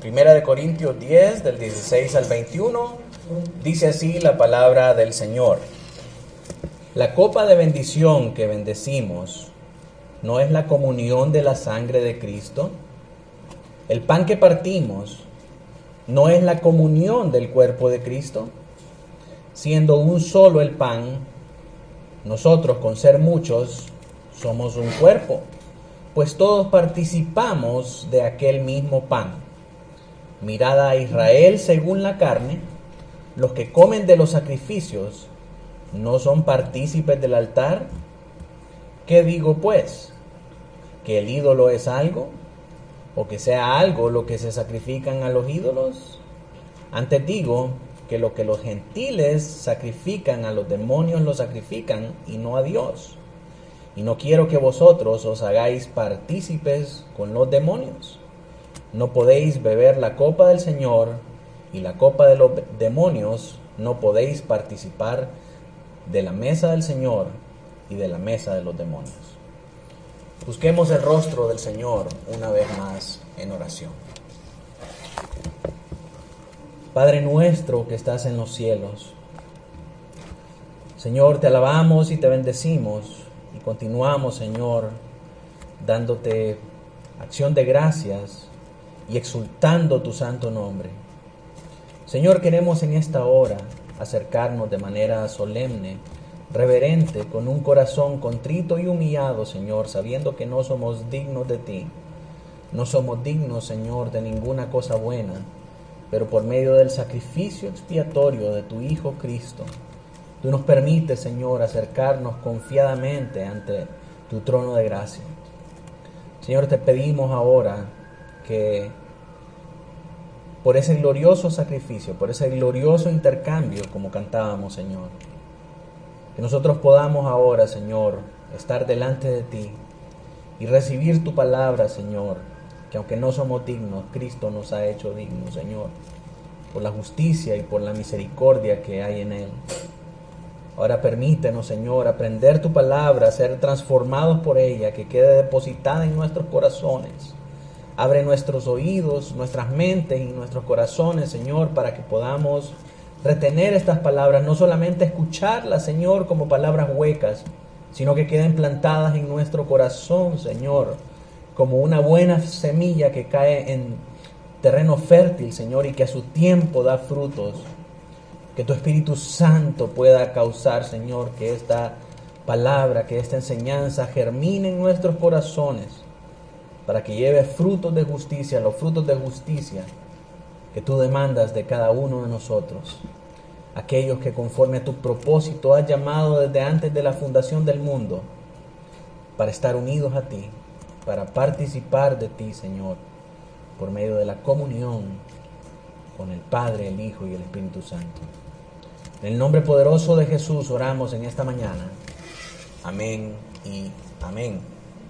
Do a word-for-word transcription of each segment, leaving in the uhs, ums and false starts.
Primera de Corintios diez, del dieciséis al veintiuno, dice así la palabra del Señor. La copa de bendición que bendecimos, ¿no es la comunión de la sangre de Cristo? El pan que partimos, ¿no es la comunión del cuerpo de Cristo? Siendo un solo el pan, nosotros con ser muchos somos un cuerpo, pues todos participamos de aquel mismo pan. Mirad a Israel según la carne, los que comen de los sacrificios, ¿no son partícipes del altar? ¿Qué digo pues? ¿Que el ídolo es algo? ¿O que sea algo lo que se sacrifican a los ídolos? Antes digo que lo que los gentiles sacrifican a los demonios lo sacrifican y no a Dios. Y no quiero que vosotros os hagáis partícipes con los demonios. No podéis beber la copa del Señor y la copa de los demonios, no podéis participar de la mesa del Señor y de la mesa de los demonios. Busquemos el rostro del Señor una vez más en oración. Padre nuestro que estás en los cielos, Señor, te alabamos y te bendecimos y continuamos, Señor, dándote acción de gracias y exultando tu santo nombre. Señor, queremos en esta hora acercarnos de manera solemne, reverente, con un corazón contrito y humillado, Señor, sabiendo que no somos dignos de ti. No somos dignos, Señor, de ninguna cosa buena, pero por medio del sacrificio expiatorio de tu Hijo Cristo, tú nos permites, Señor, acercarnos confiadamente ante tu trono de gracia. Señor, te pedimos ahora que por ese glorioso sacrificio, por ese glorioso intercambio, como cantábamos, Señor, que nosotros podamos ahora, Señor, estar delante de ti y recibir tu palabra, Señor, que aunque no somos dignos, Cristo nos ha hecho dignos, Señor, por la justicia y por la misericordia que hay en Él. Ahora permítenos, Señor, aprender tu palabra, ser transformados por ella, que quede depositada en nuestros corazones. Abre nuestros oídos, nuestras mentes y nuestros corazones, Señor, para que podamos retener estas palabras, no solamente escucharlas, Señor, como palabras huecas, sino que queden plantadas en nuestro corazón, Señor, como una buena semilla que cae en terreno fértil, Señor, y que a su tiempo da frutos. Que tu Espíritu Santo pueda causar, Señor, que esta palabra, que esta enseñanza germine en nuestros corazones, para que lleve frutos de justicia, los frutos de justicia que tú demandas de cada uno de nosotros. Aquellos que conforme a tu propósito has llamado desde antes de la fundación del mundo, para estar unidos a ti, para participar de ti, Señor, por medio de la comunión con el Padre, el Hijo y el Espíritu Santo. En el nombre poderoso de Jesús oramos en esta mañana. Amén y amén.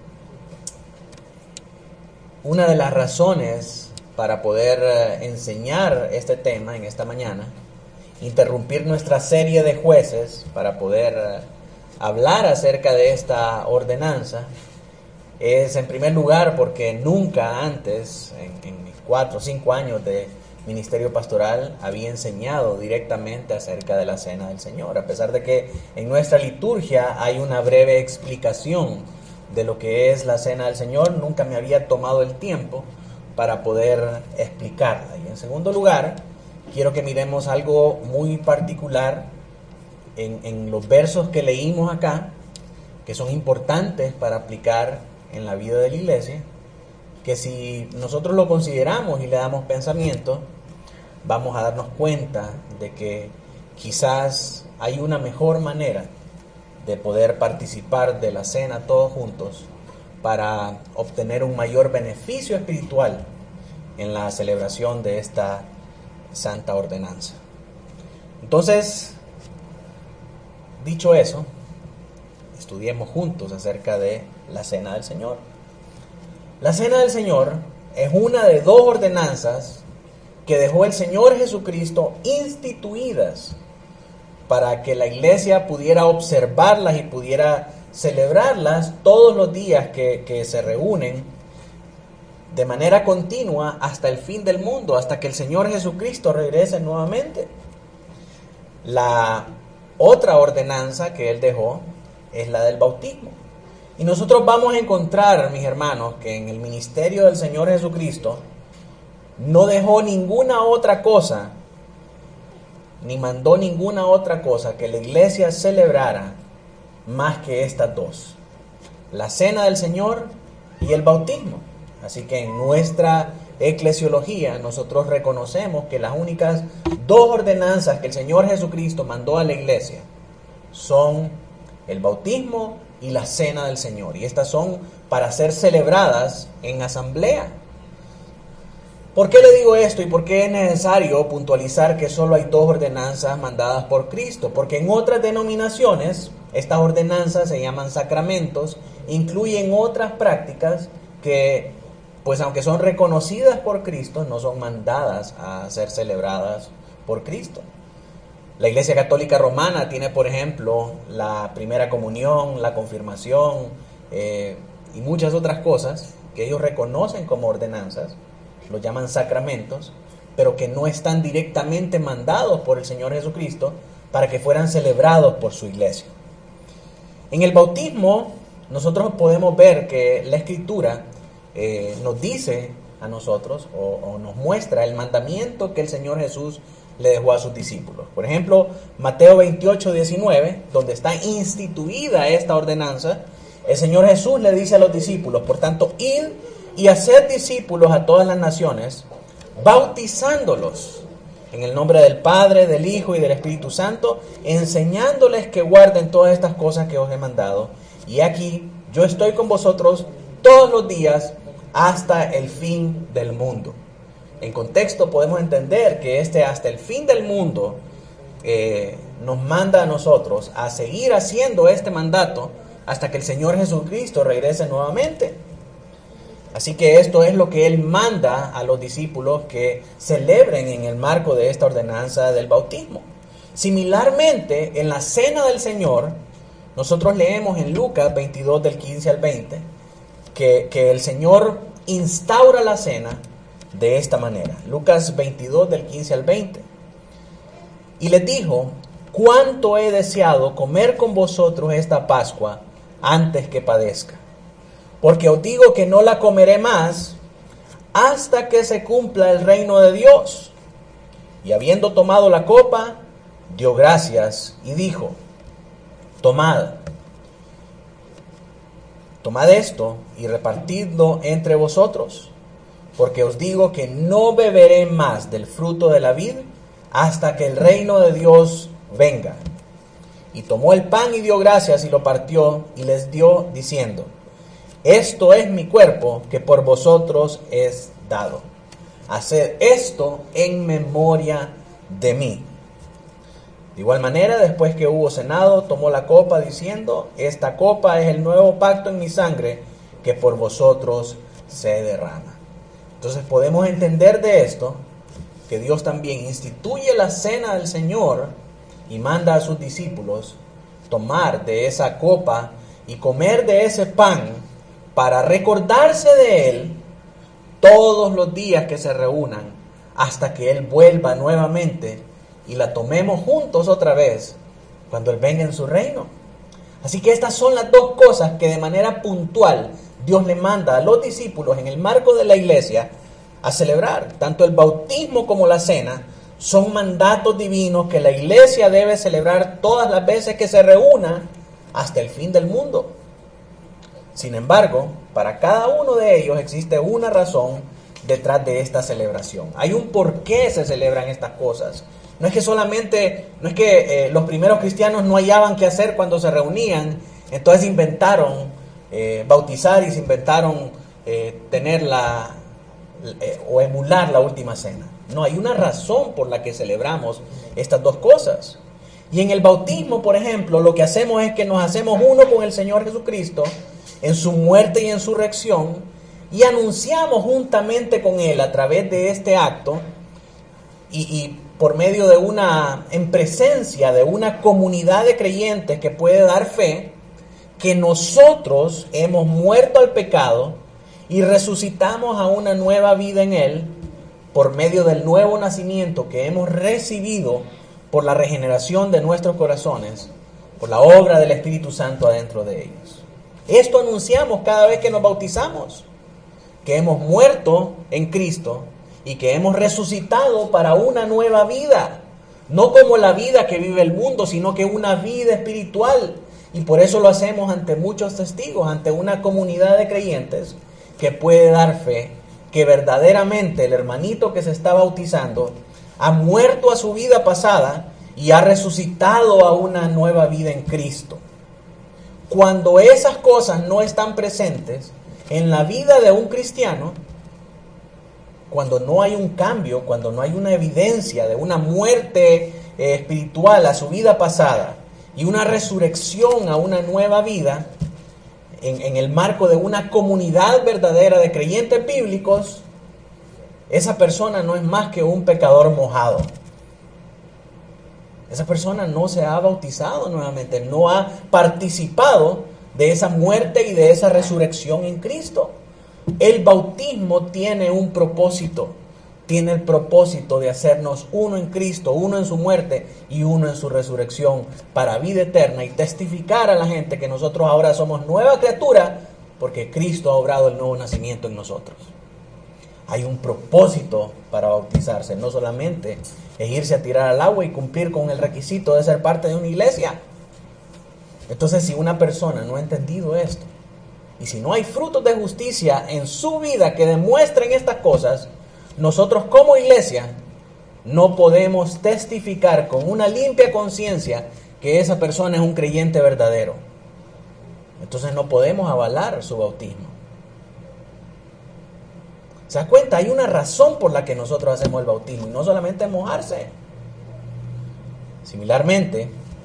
Una de las razones para poder enseñar este tema en esta mañana, interrumpir nuestra serie de jueces para poder hablar acerca de esta ordenanza, es en primer lugar porque nunca antes, en, en mis cuatro o cinco años de ministerio pastoral, había enseñado directamente acerca de la Cena del Señor, a pesar de que en nuestra liturgia hay una breve explicación de lo que es la Cena del Señor. Nunca me había tomado el tiempo para poder explicarla. Y en segundo lugar, quiero que miremos algo muy particular en, en los versos que leímos acá, que son importantes para aplicar en la vida de la iglesia, que si nosotros lo consideramos y le damos pensamiento, vamos a darnos cuenta de que quizás hay una mejor manera de poder participar de la cena todos juntos para obtener un mayor beneficio espiritual en la celebración de esta santa ordenanza. Entonces, dicho eso, estudiemos juntos acerca de la Cena del Señor. La Cena del Señor es una de dos ordenanzas que dejó el Señor Jesucristo instituidas para que la iglesia pudiera observarlas y pudiera celebrarlas todos los días que, que se reúnen de manera continua hasta el fin del mundo, hasta que el Señor Jesucristo regrese nuevamente. La otra ordenanza que Él dejó es la del bautismo. Y nosotros vamos a encontrar, mis hermanos, que en el ministerio del Señor Jesucristo no dejó ninguna otra cosa, ni mandó ninguna otra cosa que la iglesia celebrara más que estas dos: la cena del Señor y el bautismo. Así que en nuestra eclesiología nosotros reconocemos que las únicas dos ordenanzas que el Señor Jesucristo mandó a la iglesia son el bautismo y la cena del Señor. Y estas son para ser celebradas en asamblea. ¿Por qué le digo esto y por qué es necesario puntualizar que solo hay dos ordenanzas mandadas por Cristo? Porque en otras denominaciones estas ordenanzas se llaman sacramentos, incluyen otras prácticas que, pues aunque son reconocidas por Cristo, no son mandadas a ser celebradas por Cristo. La Iglesia Católica Romana tiene, por ejemplo, la primera comunión, la confirmación eh, y muchas otras cosas que ellos reconocen como ordenanzas, lo llaman sacramentos, pero que no están directamente mandados por el Señor Jesucristo para que fueran celebrados por su iglesia. En el bautismo nosotros podemos ver que la Escritura eh, nos dice a nosotros o, o nos muestra el mandamiento que el Señor Jesús le dejó a sus discípulos. Por ejemplo, Mateo veintiocho, diecinueve, donde está instituida esta ordenanza, el Señor Jesús le dice a los discípulos: por tanto, id y haced discípulos a todas las naciones, bautizándolos en el nombre del Padre, del Hijo y del Espíritu Santo, enseñándoles que guarden todas estas cosas que os he mandado. Y aquí yo estoy con vosotros todos los días hasta el fin del mundo. En contexto podemos entender que este hasta el fin del mundo eh, nos manda a nosotros a seguir haciendo este mandato hasta que el Señor Jesucristo regrese nuevamente. Así que esto es lo que Él manda a los discípulos que celebren en el marco de esta ordenanza del bautismo. Similarmente, en la cena del Señor, nosotros leemos en Lucas veintidós del quince al veinte que, que el Señor instaura la cena de esta manera. Lucas veintidós del quince al veinte. Y les dijo: cuánto he deseado comer con vosotros esta Pascua antes que padezca. Porque os digo que no la comeré más hasta que se cumpla el reino de Dios. Y habiendo tomado la copa, dio gracias y dijo: tomad, tomad esto y repartidlo entre vosotros, porque os digo que no beberé más del fruto de la vid hasta que el reino de Dios venga. Y tomó el pan y dio gracias y lo partió y les dio diciendo: esto es mi cuerpo que por vosotros es dado. Haced esto en memoria de mí. De igual manera, después que hubo cenado, tomó la copa diciendo: esta copa es el nuevo pacto en mi sangre que por vosotros se derrama. Entonces podemos entender de esto que Dios también instituye la cena del Señor y manda a sus discípulos tomar de esa copa y comer de ese pan para recordarse de Él todos los días que se reúnan hasta que Él vuelva nuevamente y la tomemos juntos otra vez cuando Él venga en su reino. Así que estas son las dos cosas que de manera puntual Dios le manda a los discípulos en el marco de la iglesia a celebrar. Tanto el bautismo como la cena son mandatos divinos que la iglesia debe celebrar todas las veces que se reúna hasta el fin del mundo. Sin embargo, para cada uno de ellos existe una razón detrás de esta celebración. Hay un por qué se celebran estas cosas. No es que solamente, no es que eh, los primeros cristianos no hallaban qué hacer cuando se reunían, entonces inventaron eh, bautizar y se inventaron eh, tener la eh, o emular la última cena. No, hay una razón por la que celebramos estas dos cosas. Y en el bautismo, por ejemplo, lo que hacemos es que nos hacemos uno con el Señor Jesucristo en su muerte y en su resurrección, y anunciamos juntamente con Él a través de este acto y, y por medio de una, en presencia de una comunidad de creyentes que puede dar fe, que nosotros hemos muerto al pecado y resucitamos a una nueva vida en Él por medio del nuevo nacimiento que hemos recibido por la regeneración de nuestros corazones, por la obra del Espíritu Santo adentro de ellos. Esto anunciamos cada vez que nos bautizamos, que hemos muerto en Cristo y que hemos resucitado para una nueva vida, no como la vida que vive el mundo, sino que una vida espiritual. Y por eso lo hacemos ante muchos testigos, ante una comunidad de creyentes que puede dar fe que verdaderamente el hermanito que se está bautizando ha muerto a su vida pasada y ha resucitado a una nueva vida en Cristo. Cuando esas cosas no están presentes en la vida de un cristiano, cuando no hay un cambio, cuando no hay una evidencia de una muerte eh, espiritual a su vida pasada y una resurrección a una nueva vida, en, en el marco de una comunidad verdadera de creyentes bíblicos, esa persona no es más que un pecador mojado. Esa persona no se ha bautizado nuevamente, no ha participado de esa muerte y de esa resurrección en Cristo. El bautismo tiene un propósito, tiene el propósito de hacernos uno en Cristo, uno en su muerte y uno en su resurrección para vida eterna y testificar a la gente que nosotros ahora somos nueva criatura porque Cristo ha obrado el nuevo nacimiento en nosotros. Hay un propósito para bautizarse, no solamente es irse a tirar al agua y cumplir con el requisito de ser parte de una iglesia. Entonces, si una persona no ha entendido esto, y si no hay frutos de justicia en su vida que demuestren estas cosas, nosotros como iglesia no podemos testificar con una limpia conciencia que esa persona es un creyente verdadero. Entonces no podemos avalar su bautismo. ¿Se da cuenta? Hay una razón por la que nosotros hacemos el bautismo y no solamente mojarse. Similarmente,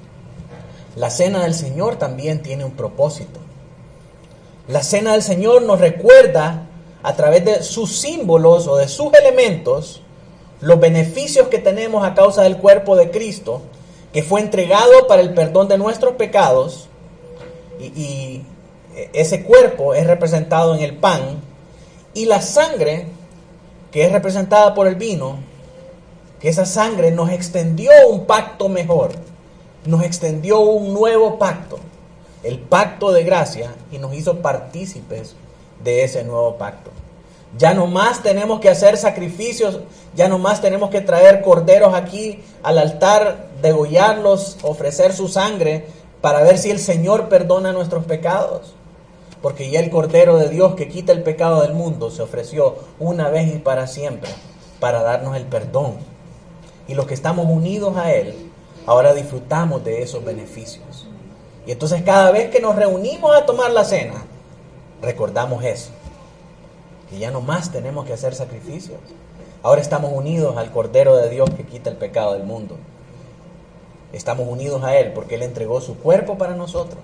la cena del Señor también tiene un propósito. La cena del Señor nos recuerda a través de sus símbolos o de sus elementos los beneficios que tenemos a causa del cuerpo de Cristo, que fue entregado para el perdón de nuestros pecados, y, y ese cuerpo es representado en el pan, y la sangre, que es representada por el vino, que esa sangre nos extendió un pacto mejor, nos extendió un nuevo pacto, el pacto de gracia, y nos hizo partícipes de ese nuevo pacto. Ya no más tenemos que hacer sacrificios, ya no más tenemos que traer corderos aquí al altar, degollarlos, ofrecer su sangre para ver si el Señor perdona nuestros pecados. Porque ya el Cordero de Dios que quita el pecado del mundo se ofreció una vez y para siempre para darnos el perdón. Y los que estamos unidos a Él, ahora disfrutamos de esos beneficios. Y entonces cada vez que nos reunimos a tomar la cena, recordamos eso. Que ya no más tenemos que hacer sacrificios. Ahora estamos unidos al Cordero de Dios que quita el pecado del mundo. Estamos unidos a Él porque Él entregó su cuerpo para nosotros.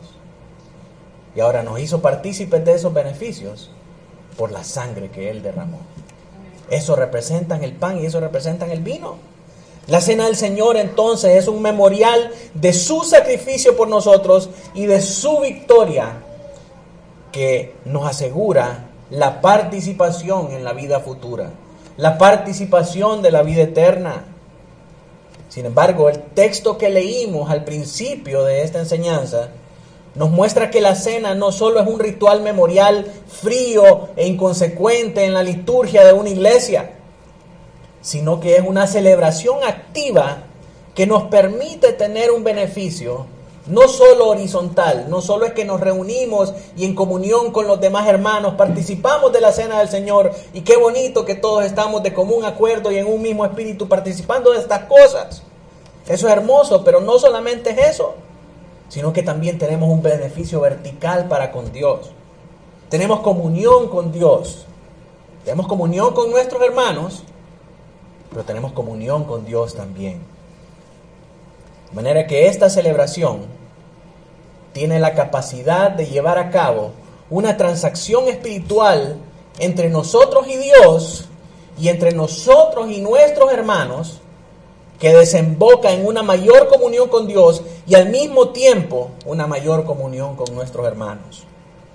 Y ahora nos hizo partícipes de esos beneficios por la sangre que Él derramó. Eso representan el pan y eso representan el vino. La cena del Señor entonces es un memorial de su sacrificio por nosotros y de su victoria que nos asegura la participación en la vida futura, la participación de la vida eterna. Sin embargo, el texto que leímos al principio de esta enseñanza nos muestra que la cena no solo es un ritual memorial frío e inconsecuente en la liturgia de una iglesia, sino que es una celebración activa que nos permite tener un beneficio, no solo horizontal, no solo es que nos reunimos y en comunión con los demás hermanos participamos de la cena del Señor, y qué bonito que todos estamos de común acuerdo y en un mismo espíritu participando de estas cosas. Eso es hermoso, pero no solamente es eso, sino que también tenemos un beneficio vertical para con Dios. Tenemos comunión con Dios, tenemos comunión con nuestros hermanos, pero tenemos comunión con Dios también. De manera que esta celebración tiene la capacidad de llevar a cabo una transacción espiritual entre nosotros y Dios y entre nosotros y nuestros hermanos, que desemboca en una mayor comunión con Dios y al mismo tiempo una mayor comunión con nuestros hermanos.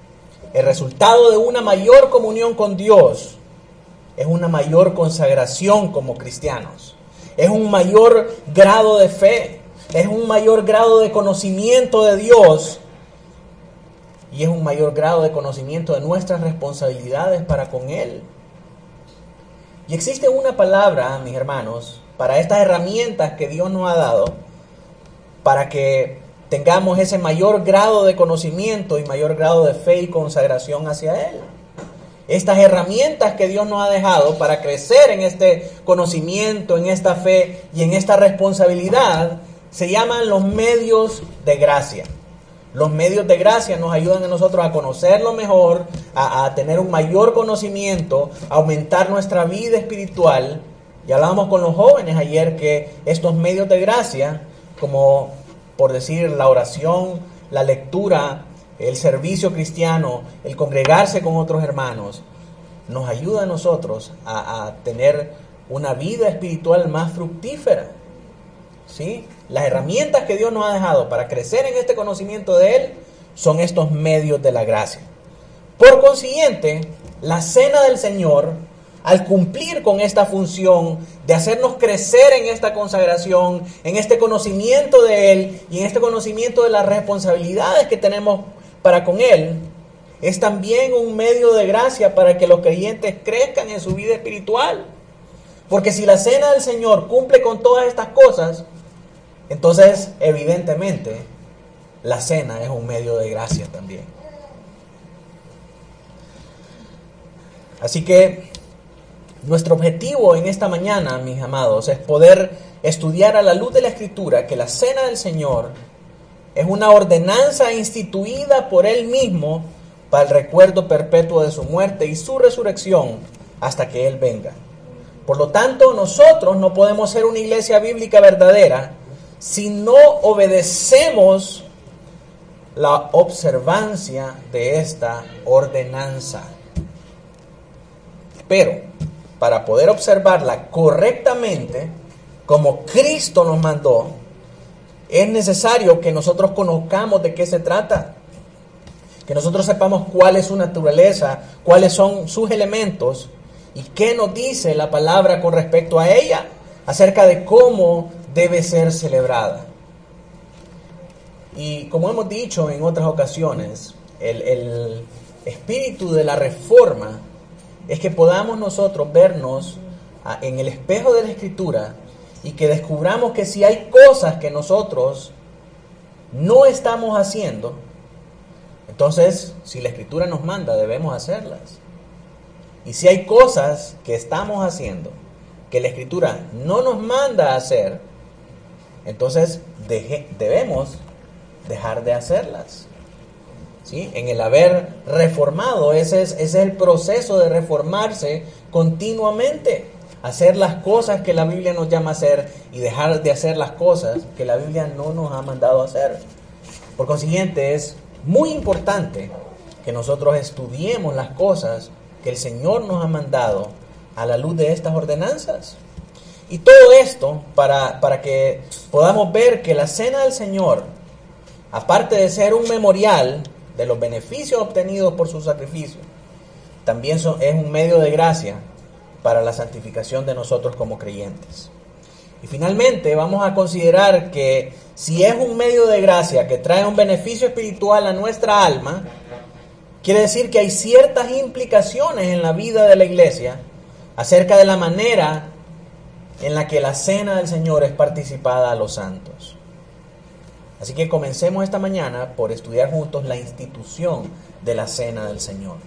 El resultado de una mayor comunión con Dios es una mayor consagración como cristianos. Es un mayor grado de fe. Es un mayor grado de conocimiento de Dios. Y es un mayor grado de conocimiento de nuestras responsabilidades para con Él. Y existe una palabra, mis hermanos, para estas herramientas que Dios nos ha dado, para que tengamos ese mayor grado de conocimiento y mayor grado de fe y consagración hacia Él. Estas herramientas que Dios nos ha dejado para crecer en este conocimiento, en esta fe y en esta responsabilidad, se llaman los medios de gracia. Los medios de gracia nos ayudan a nosotros a conocerlo mejor, a, a tener un mayor conocimiento, a aumentar nuestra vida espiritual. Y hablábamos con los jóvenes ayer que estos medios de gracia, como por decir la oración, la lectura, el servicio cristiano, el congregarse con otros hermanos, nos ayuda a nosotros a, a tener una vida espiritual más fructífera. ¿Sí? Las herramientas que Dios nos ha dejado para crecer en este conocimiento de Él son estos medios de la gracia. Por consiguiente, la cena del Señor, al cumplir con esta función de hacernos crecer en esta consagración, en este conocimiento de Él y en este conocimiento de las responsabilidades que tenemos para con Él, es también un medio de gracia para que los creyentes crezcan en su vida espiritual. Porque si la cena del Señor cumple con todas estas cosas, entonces evidentemente la cena es un medio de gracia también. Así que nuestro objetivo en esta mañana, mis amados, es poder estudiar a la luz de la Escritura que la cena del Señor es una ordenanza instituida por Él mismo para el recuerdo perpetuo de su muerte y su resurrección hasta que Él venga. Por lo tanto, nosotros no podemos ser una iglesia bíblica verdadera si no obedecemos la observancia de esta ordenanza. Pero, para poder observarla correctamente, como Cristo nos mandó, es necesario que nosotros conozcamos de qué se trata. Que nosotros sepamos cuál es su naturaleza, cuáles son sus elementos y qué nos dice la palabra con respecto a ella, acerca de cómo debe ser celebrada. Y como hemos dicho en otras ocasiones, el, el espíritu de la reforma es que podamos nosotros vernos en el espejo de la Escritura y que descubramos que si hay cosas que nosotros no estamos haciendo, entonces si la Escritura nos manda debemos hacerlas. Y si hay cosas que estamos haciendo que la Escritura no nos manda a hacer, entonces deje, debemos dejar de hacerlas. ¿Sí? En el haber reformado, ese es, ese es el proceso de reformarse continuamente. Hacer las cosas que la Biblia nos llama a hacer y dejar de hacer las cosas que la Biblia no nos ha mandado a hacer. Por consiguiente, es muy importante que nosotros estudiemos las cosas que el Señor nos ha mandado a la luz de estas ordenanzas. Y todo esto para, para que podamos ver que la cena del Señor, aparte de ser un memorial de los beneficios obtenidos por su sacrificio, también son, es un medio de gracia para la santificación de nosotros como creyentes. Y finalmente vamos a considerar que si es un medio de gracia que trae un beneficio espiritual a nuestra alma, quiere decir que hay ciertas implicaciones en la vida de la iglesia acerca de la manera en la que la cena del Señor es participada a los santos. Así que comencemos esta mañana por estudiar juntos la institución de la cena del Señor.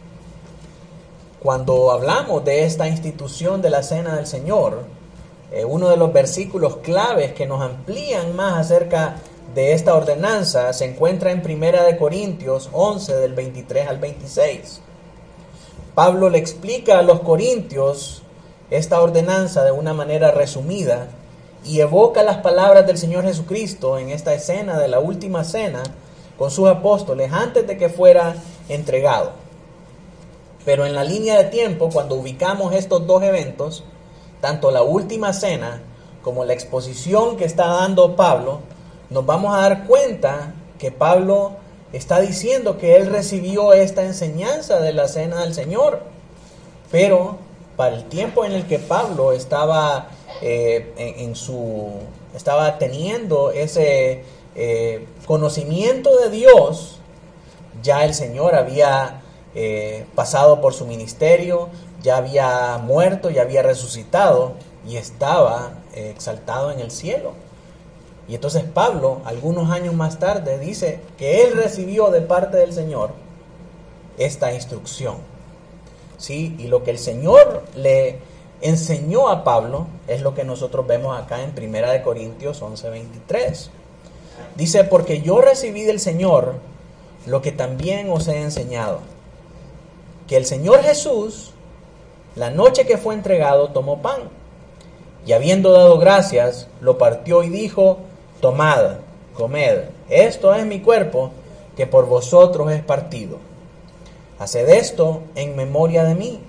Cuando hablamos de esta institución de la cena del Señor, eh, uno de los versículos claves que nos amplían más acerca de esta ordenanza se encuentra en Primera de Corintios once, del veintitrés al veintiséis. Pablo le explica a los corintios esta ordenanza de una manera resumida y evoca las palabras del Señor Jesucristo en esta escena de la última cena con sus apóstoles antes de que fuera entregado. Pero en la línea de tiempo, cuando ubicamos estos dos eventos, tanto la última cena como la exposición que está dando Pablo, nos vamos a dar cuenta que Pablo está diciendo que él recibió esta enseñanza de la cena del Señor. Pero para el tiempo en el que Pablo estaba, eh, en, en su, estaba teniendo ese eh, conocimiento de Dios, ya el Señor había eh, pasado por su ministerio, ya había muerto, ya había resucitado y estaba eh, exaltado en el cielo. Y entonces Pablo, algunos años más tarde, dice que él recibió de parte del Señor esta instrucción. ¿Sí? Y lo que el Señor le enseñó a Pablo es lo que nosotros vemos acá en primera de Corintios once veintitrés. Dice, porque yo recibí del Señor lo que también os he enseñado, que el Señor Jesús, la noche que fue entregado, tomó pan, y habiendo dado gracias, lo partió y dijo, tomad, comed, esto es mi cuerpo, que por vosotros es partido. Haced esto en memoria de mí.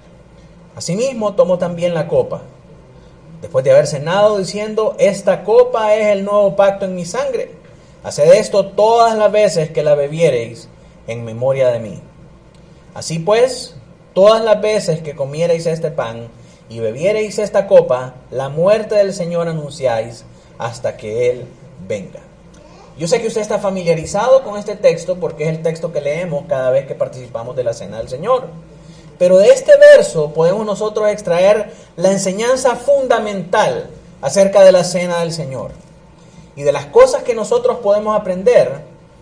Asimismo, tomó también la copa, después de haber cenado, diciendo, esta copa es el nuevo pacto en mi sangre. Haced esto todas las veces que la bebiereis en memoria de mí. Así pues, todas las veces que comiereis este pan y bebiereis esta copa, la muerte del Señor anunciáis hasta que Él venga. Yo sé que usted está familiarizado con este texto porque es el texto que leemos cada vez que participamos de la cena del Señor. Pero de este verso podemos nosotros extraer la enseñanza fundamental acerca de la cena del Señor. Y de las cosas que nosotros podemos aprender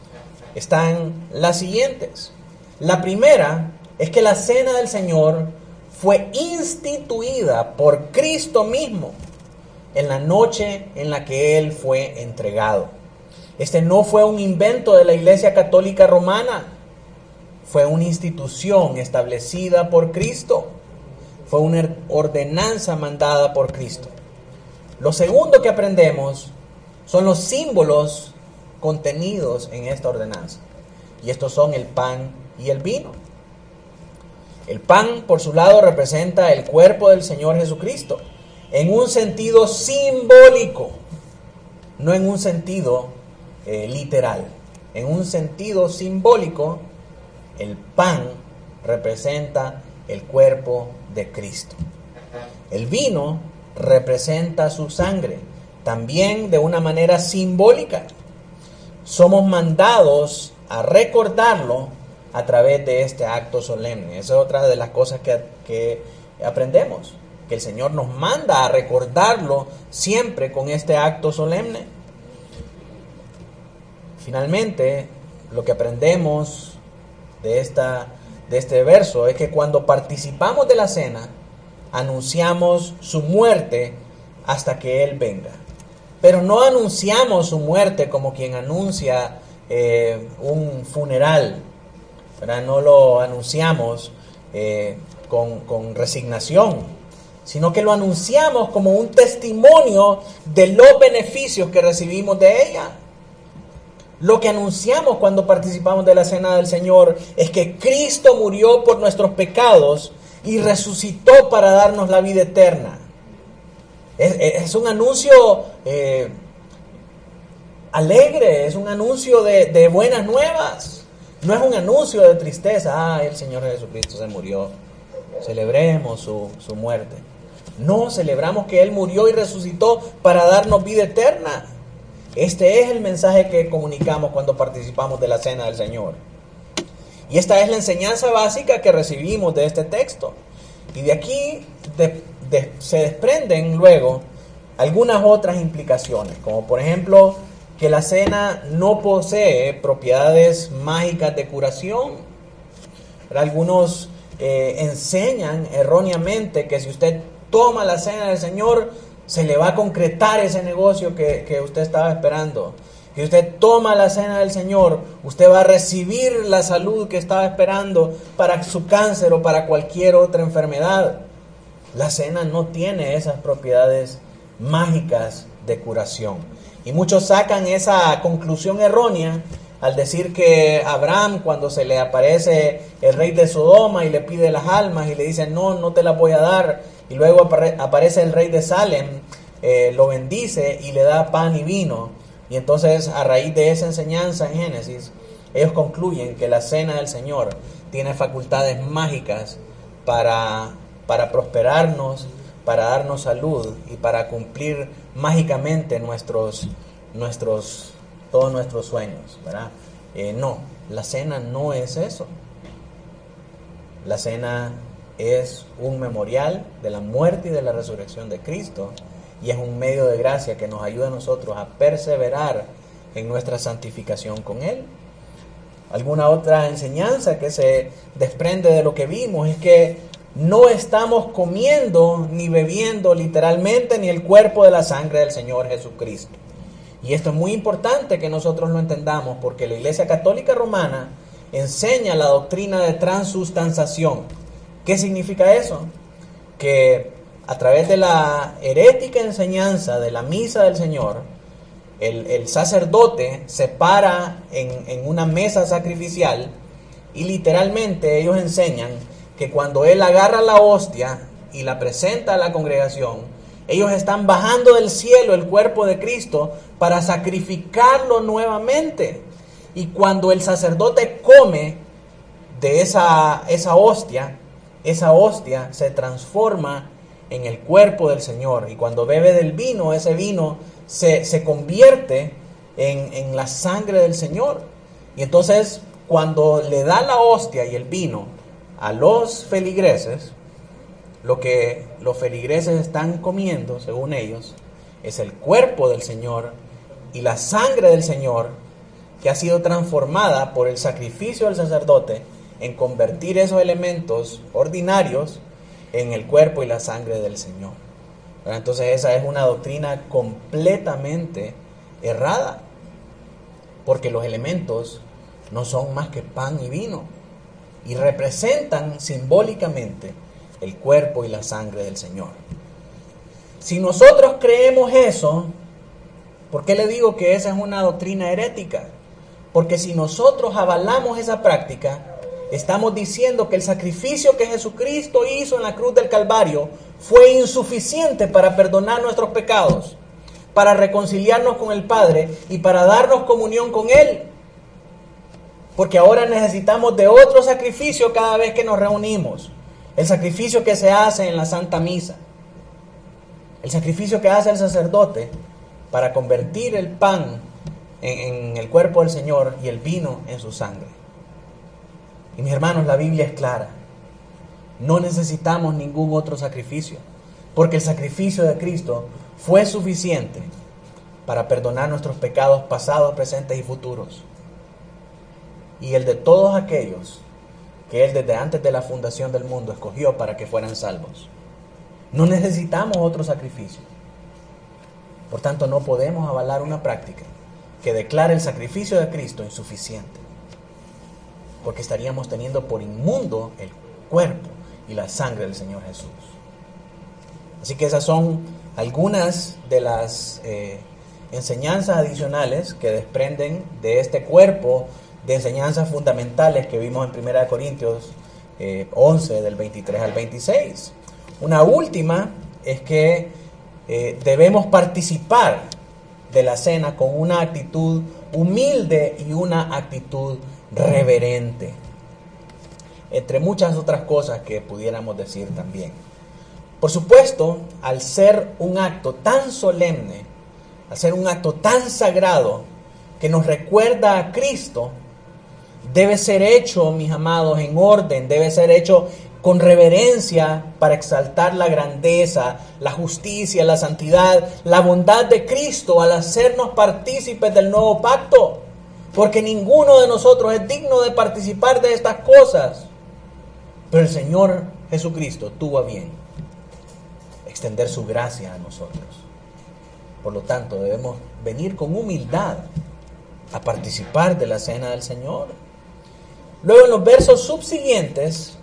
están las siguientes. La primera es que la cena del Señor fue instituida por Cristo mismo en la noche en la que Él fue entregado. Este no fue un invento de la Iglesia Católica Romana, fue una institución establecida por Cristo, fue una ordenanza mandada por Cristo. Lo segundo que aprendemos son los símbolos contenidos en esta ordenanza, y estos son el pan y el vino. El pan, por su lado, representa el cuerpo del Señor Jesucristo, en un sentido simbólico, no en un sentido Eh, literal. En un sentido simbólico, el pan representa el cuerpo de Cristo. El vino representa su sangre, también de una manera simbólica. Somos mandados a recordarlo a través de este acto solemne. Esa es otra de las cosas que, que aprendemos, que el Señor nos manda a recordarlo siempre con este acto solemne. Finalmente, lo que aprendemos de, esta, de este verso es que cuando participamos de la cena, anunciamos su muerte hasta que Él venga. Pero no anunciamos su muerte como quien anuncia eh, un funeral, ¿verdad? No lo anunciamos eh, con, con resignación, sino que lo anunciamos como un testimonio de los beneficios que recibimos de ella. Lo que anunciamos cuando participamos de la cena del Señor es que Cristo murió por nuestros pecados y resucitó para darnos la vida eterna. Es, es un anuncio eh, alegre, es un anuncio de, de buenas nuevas. No es un anuncio de tristeza. Ah, el Señor Jesucristo se murió. Celebremos su, su muerte. No, celebramos que Él murió y resucitó para darnos vida eterna. Este es el mensaje que comunicamos cuando participamos de la cena del Señor. Y esta es la enseñanza básica que recibimos de este texto. Y de aquí de, de, se desprenden luego algunas otras implicaciones, como por ejemplo que la cena no posee propiedades mágicas de curación. Algunos eh, enseñan erróneamente que si usted toma la cena del Señor, se le va a concretar ese negocio que, que usted estaba esperando. Que usted toma la cena del Señor, usted va a recibir la salud que estaba esperando para su cáncer o para cualquier otra enfermedad. La cena no tiene esas propiedades mágicas de curación. Y muchos sacan esa conclusión errónea al decir que Abraham, cuando se le aparece el rey de Sodoma y le pide las almas y le dice no, no te las voy a dar, y luego apare- aparece el rey de Salem, eh, lo bendice y le da pan y vino. Y entonces, a raíz de esa enseñanza en Génesis, ellos concluyen que la cena del Señor tiene facultades mágicas para, para prosperarnos, para darnos salud y para cumplir mágicamente nuestros, nuestros, todos nuestros sueños, ¿verdad? Eh, no, la cena no es eso. La cena es un memorial de la muerte y de la resurrección de Cristo, y es un medio de gracia que nos ayuda a nosotros a perseverar en nuestra santificación con Él. Alguna otra enseñanza que se desprende de lo que vimos es que no estamos comiendo ni bebiendo literalmente ni el cuerpo de la sangre del Señor Jesucristo. Y esto es muy importante que nosotros lo entendamos, porque la Iglesia Católica Romana enseña la doctrina de transustanciación. ¿Qué significa eso? Que a través de la herética enseñanza de la misa del Señor, el, el sacerdote se para en, en una mesa sacrificial y literalmente ellos enseñan que cuando él agarra la hostia y la presenta a la congregación, ellos están bajando del cielo el cuerpo de Cristo para sacrificarlo nuevamente. Y cuando el sacerdote come de esa, esa hostia, esa hostia se transforma en el cuerpo del Señor. Y cuando bebe del vino, ese vino se, se convierte en, en la sangre del Señor. Y entonces, cuando le da la hostia y el vino a los feligreses, lo que los feligreses están comiendo, según ellos, es el cuerpo del Señor y la sangre del Señor, que ha sido transformada por el sacrificio del sacerdote en convertir esos elementos ordinarios en el cuerpo y la sangre del Señor. Entonces esa es una doctrina completamente errada, porque los elementos no son más que pan y vino, y representan simbólicamente el cuerpo y la sangre del Señor. Si nosotros creemos eso, ¿por qué le digo que esa es una doctrina herética? Porque si nosotros avalamos esa práctica, estamos diciendo que el sacrificio que Jesucristo hizo en la cruz del Calvario fue insuficiente para perdonar nuestros pecados, para reconciliarnos con el Padre y para darnos comunión con Él. Porque ahora necesitamos de otro sacrificio cada vez que nos reunimos. El sacrificio que se hace en la Santa Misa. El sacrificio que hace el sacerdote para convertir el pan en, en el cuerpo del Señor y el vino en su sangre. Y mis hermanos, la Biblia es clara. No necesitamos ningún otro sacrificio, porque el sacrificio de Cristo fue suficiente para perdonar nuestros pecados pasados, presentes y futuros. Y el de todos aquellos que Él desde antes de la fundación del mundo escogió para que fueran salvos. No necesitamos otro sacrificio. Por tanto, no podemos avalar una práctica que declare el sacrificio de Cristo insuficiente, porque estaríamos teniendo por inmundo el cuerpo y la sangre del Señor Jesús. Así que esas son algunas de las eh, enseñanzas adicionales que desprenden de este cuerpo de enseñanzas fundamentales que vimos en primera de Corintios eh, once, del veintitrés al veintiséis. Una última es que eh, debemos participar de la cena con una actitud humilde y una actitud reverente, entre muchas otras cosas que pudiéramos decir también. Por supuesto, al ser un acto tan solemne, al ser un acto tan sagrado que nos recuerda a Cristo, debe ser hecho, mis amados, en orden, debe ser hecho con reverencia para exaltar la grandeza, la justicia, la santidad, la bondad de Cristo al hacernos partícipes del nuevo pacto. Porque ninguno de nosotros es digno de participar de estas cosas. Pero el Señor Jesucristo tuvo a bien extender su gracia a nosotros. Por lo tanto, debemos venir con humildad a participar de la cena del Señor. Luego, en los versos subsiguientes,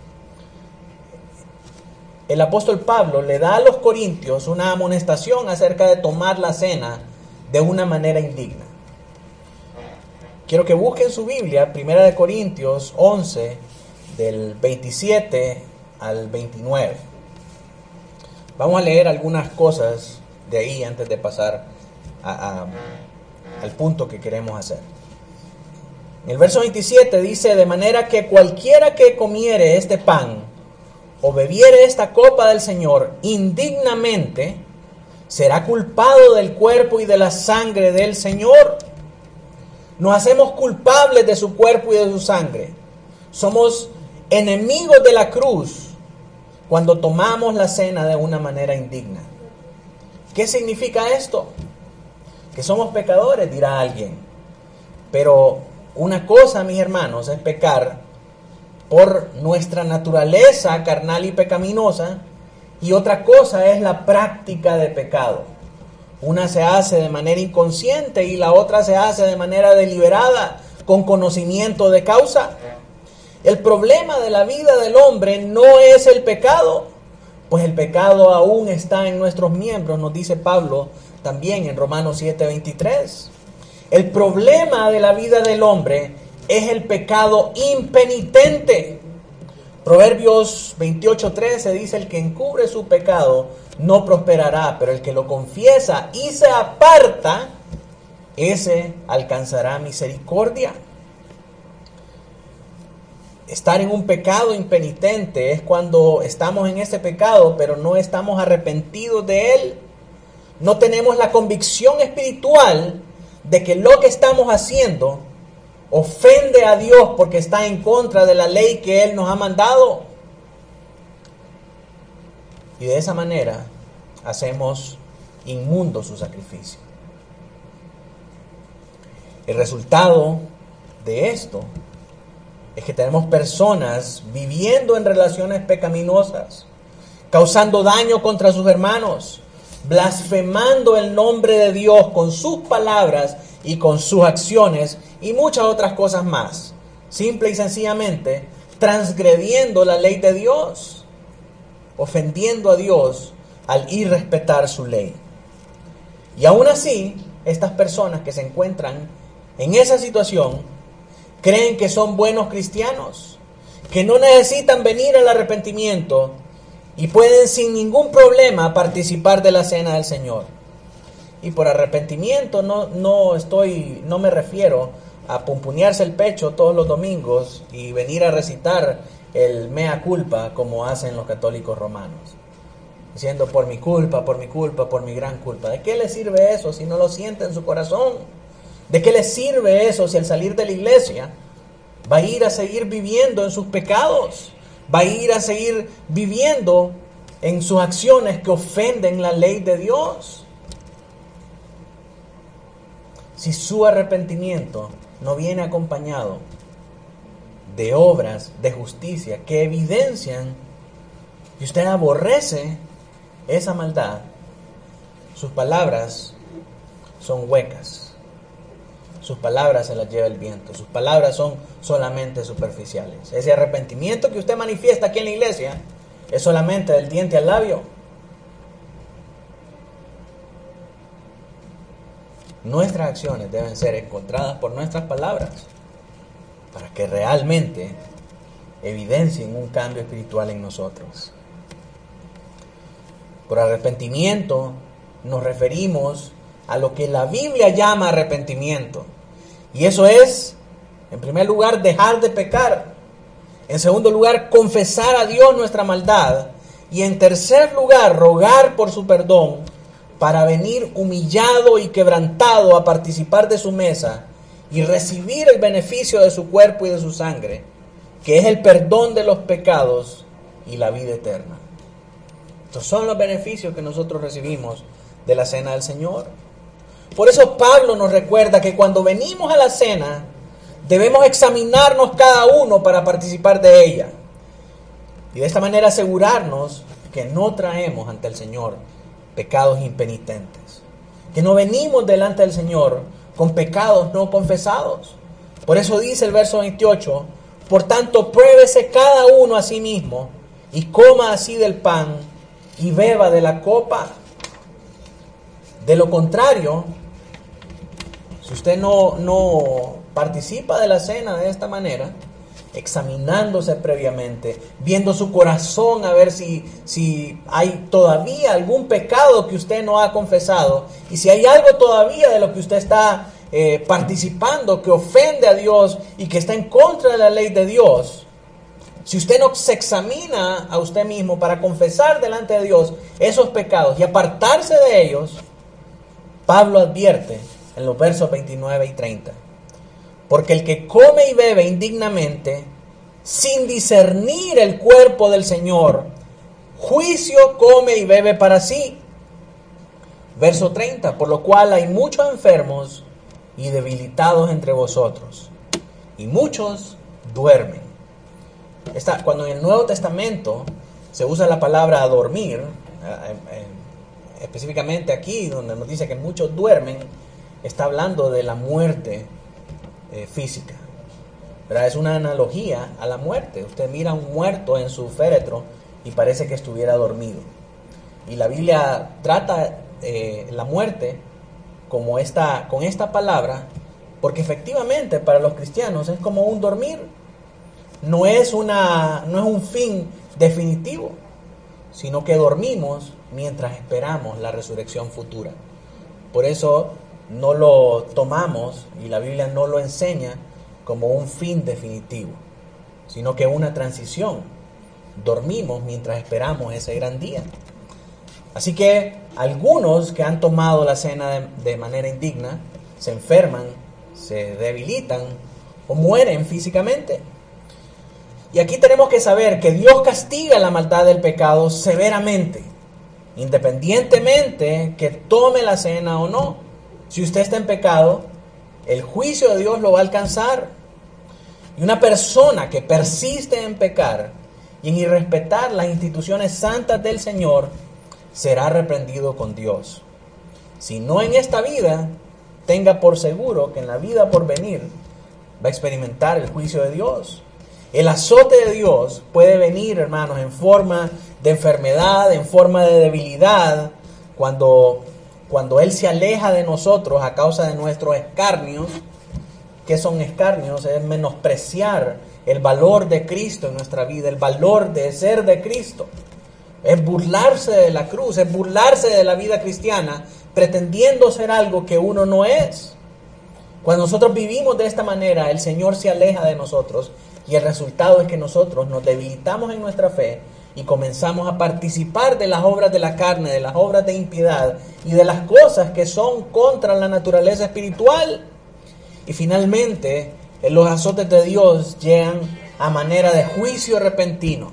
el apóstol Pablo le da a los corintios una amonestación acerca de tomar la cena de una manera indigna. Quiero que busquen su Biblia, primera de Corintios once, del veintisiete al veintinueve. Vamos a leer algunas cosas de ahí antes de pasar a, a, al punto que queremos hacer. En el verso veintisiete dice, de manera que cualquiera que comiere este pan o bebiere esta copa del Señor indignamente, será culpado del cuerpo y de la sangre del Señor. Nos hacemos culpables de su cuerpo y de su sangre. Somos enemigos de la cruz cuando tomamos la cena de una manera indigna. ¿Qué significa esto? Que somos pecadores, dirá alguien. Pero una cosa, mis hermanos, es pecar por nuestra naturaleza carnal y pecaminosa, y otra cosa es la práctica de pecado. Una se hace de manera inconsciente y la otra se hace de manera deliberada, con conocimiento de causa. El problema de la vida del hombre no es el pecado, pues el pecado aún está en nuestros miembros, nos dice Pablo también en Romanos siete veintitrés. El problema de la vida del hombre es el pecado impenitente. Proverbios veintiocho trece dice, el que encubre su pecado no prosperará, pero el que lo confiesa y se aparta, ese alcanzará misericordia. Estar en un pecado impenitente es cuando estamos en ese pecado, pero no estamos arrepentidos de él. No tenemos la convicción espiritual de que lo que estamos haciendo ofende a Dios porque está en contra de la ley que Él nos ha mandado. Y de esa manera hacemos inmundo su sacrificio. El resultado de esto es que tenemos personas viviendo en relaciones pecaminosas, causando daño contra sus hermanos, blasfemando el nombre de Dios con sus palabras y con sus acciones y muchas otras cosas más. Simple y sencillamente transgrediendo la ley de Dios, ofendiendo a Dios al irrespetar su ley. Y aún así, estas personas que se encuentran en esa situación creen que son buenos cristianos, que no necesitan venir al arrepentimiento y pueden sin ningún problema participar de la cena del Señor. Y por arrepentimiento no, no, estoy, no me refiero a pumpunearse el pecho todos los domingos y venir a recitar el mea culpa como hacen los católicos romanos, diciendo por mi culpa, por mi culpa, por mi gran culpa. ¿De qué le sirve eso si no lo siente en su corazón? ¿De qué le sirve eso si al salir de la iglesia va a ir a seguir viviendo en sus pecados? Va a ir a seguir viviendo en sus acciones que ofenden la ley de Dios. Si su arrepentimiento no viene acompañado de obras de justicia que evidencian que usted aborrece esa maldad, sus palabras son huecas. Sus palabras se las lleva el viento. Sus palabras son solamente superficiales. Ese arrepentimiento que usted manifiesta aquí en la iglesia es solamente del diente al labio. Nuestras acciones deben ser encontradas por nuestras palabras para que realmente evidencien un cambio espiritual en nosotros. Por arrepentimiento nos referimos a lo que la Biblia llama arrepentimiento. Y eso es, en primer lugar, dejar de pecar. En segundo lugar, confesar a Dios nuestra maldad. Y en tercer lugar, rogar por su perdón para venir humillado y quebrantado a participar de su mesa y recibir el beneficio de su cuerpo y de su sangre, que es el perdón de los pecados y la vida eterna. Estos son los beneficios que nosotros recibimos de la cena del Señor. Por eso Pablo nos recuerda que cuando venimos a la cena, debemos examinarnos cada uno para participar de ella. Y de esta manera asegurarnos que no traemos ante el Señor pecados impenitentes. Que no venimos delante del Señor con pecados no confesados. Por eso dice el verso veintiocho, por tanto pruébese cada uno a sí mismo y coma así del pan y beba de la copa. De lo contrario, si usted no, no participa de la cena de esta manera, examinándose previamente, viendo su corazón a ver si, si hay todavía algún pecado que usted no ha confesado, y si hay algo todavía de lo que usted está eh, participando, que ofende a Dios y que está en contra de la ley de Dios, si usted no se examina a usted mismo para confesar delante de Dios esos pecados y apartarse de ellos, Pablo advierte en los versos veintinueve y treinta: porque el que come y bebe indignamente, sin discernir el cuerpo del Señor, juicio come y bebe para sí. Verso treinta: por lo cual hay muchos enfermos y debilitados entre vosotros, y muchos duermen. Esta, cuando en el Nuevo Testamento se usa la palabra dormir, eh, eh, específicamente aquí donde nos dice que muchos duermen, está hablando de la muerte eh, física, ¿verdad? Es una analogía a la muerte. Usted mira a un muerto en su féretro y parece que estuviera dormido. Y la Biblia trata eh, la muerte como esta, con esta palabra, porque efectivamente para los cristianos es como un dormir. No es, una, no es un fin definitivo, sino que dormimos mientras esperamos la resurrección futura. Por eso no lo tomamos, y la Biblia no lo enseña como un fin definitivo, sino que una transición. Dormimos mientras esperamos ese gran día. Así que algunos que han tomado la cena de, de manera indigna se enferman, se debilitan o mueren físicamente. Y aquí tenemos que saber que Dios castiga la maldad del pecado severamente, independientemente que tome la cena o no. Si usted está en pecado, el juicio de Dios lo va a alcanzar. Y una persona que persiste en pecar y en irrespetar las instituciones santas del Señor será reprendido con Dios. Si no en esta vida, tenga por seguro que en la vida por venir va a experimentar el juicio de Dios. El azote de Dios puede venir, hermanos, en forma de enfermedad, en forma de debilidad, cuando, cuando Él se aleja de nosotros a causa de nuestros escarnios. ¿Qué son escarnios? Es menospreciar el valor de Cristo en nuestra vida, el valor de ser de Cristo. Es burlarse de la cruz, es burlarse de la vida cristiana, pretendiendo ser algo que uno no es. Cuando nosotros vivimos de esta manera, el Señor se aleja de nosotros. Y el resultado es que nosotros nos debilitamos en nuestra fe y comenzamos a participar de las obras de la carne, de las obras de impiedad y de las cosas que son contra la naturaleza espiritual. Y finalmente, los azotes de Dios llegan a manera de juicio repentino.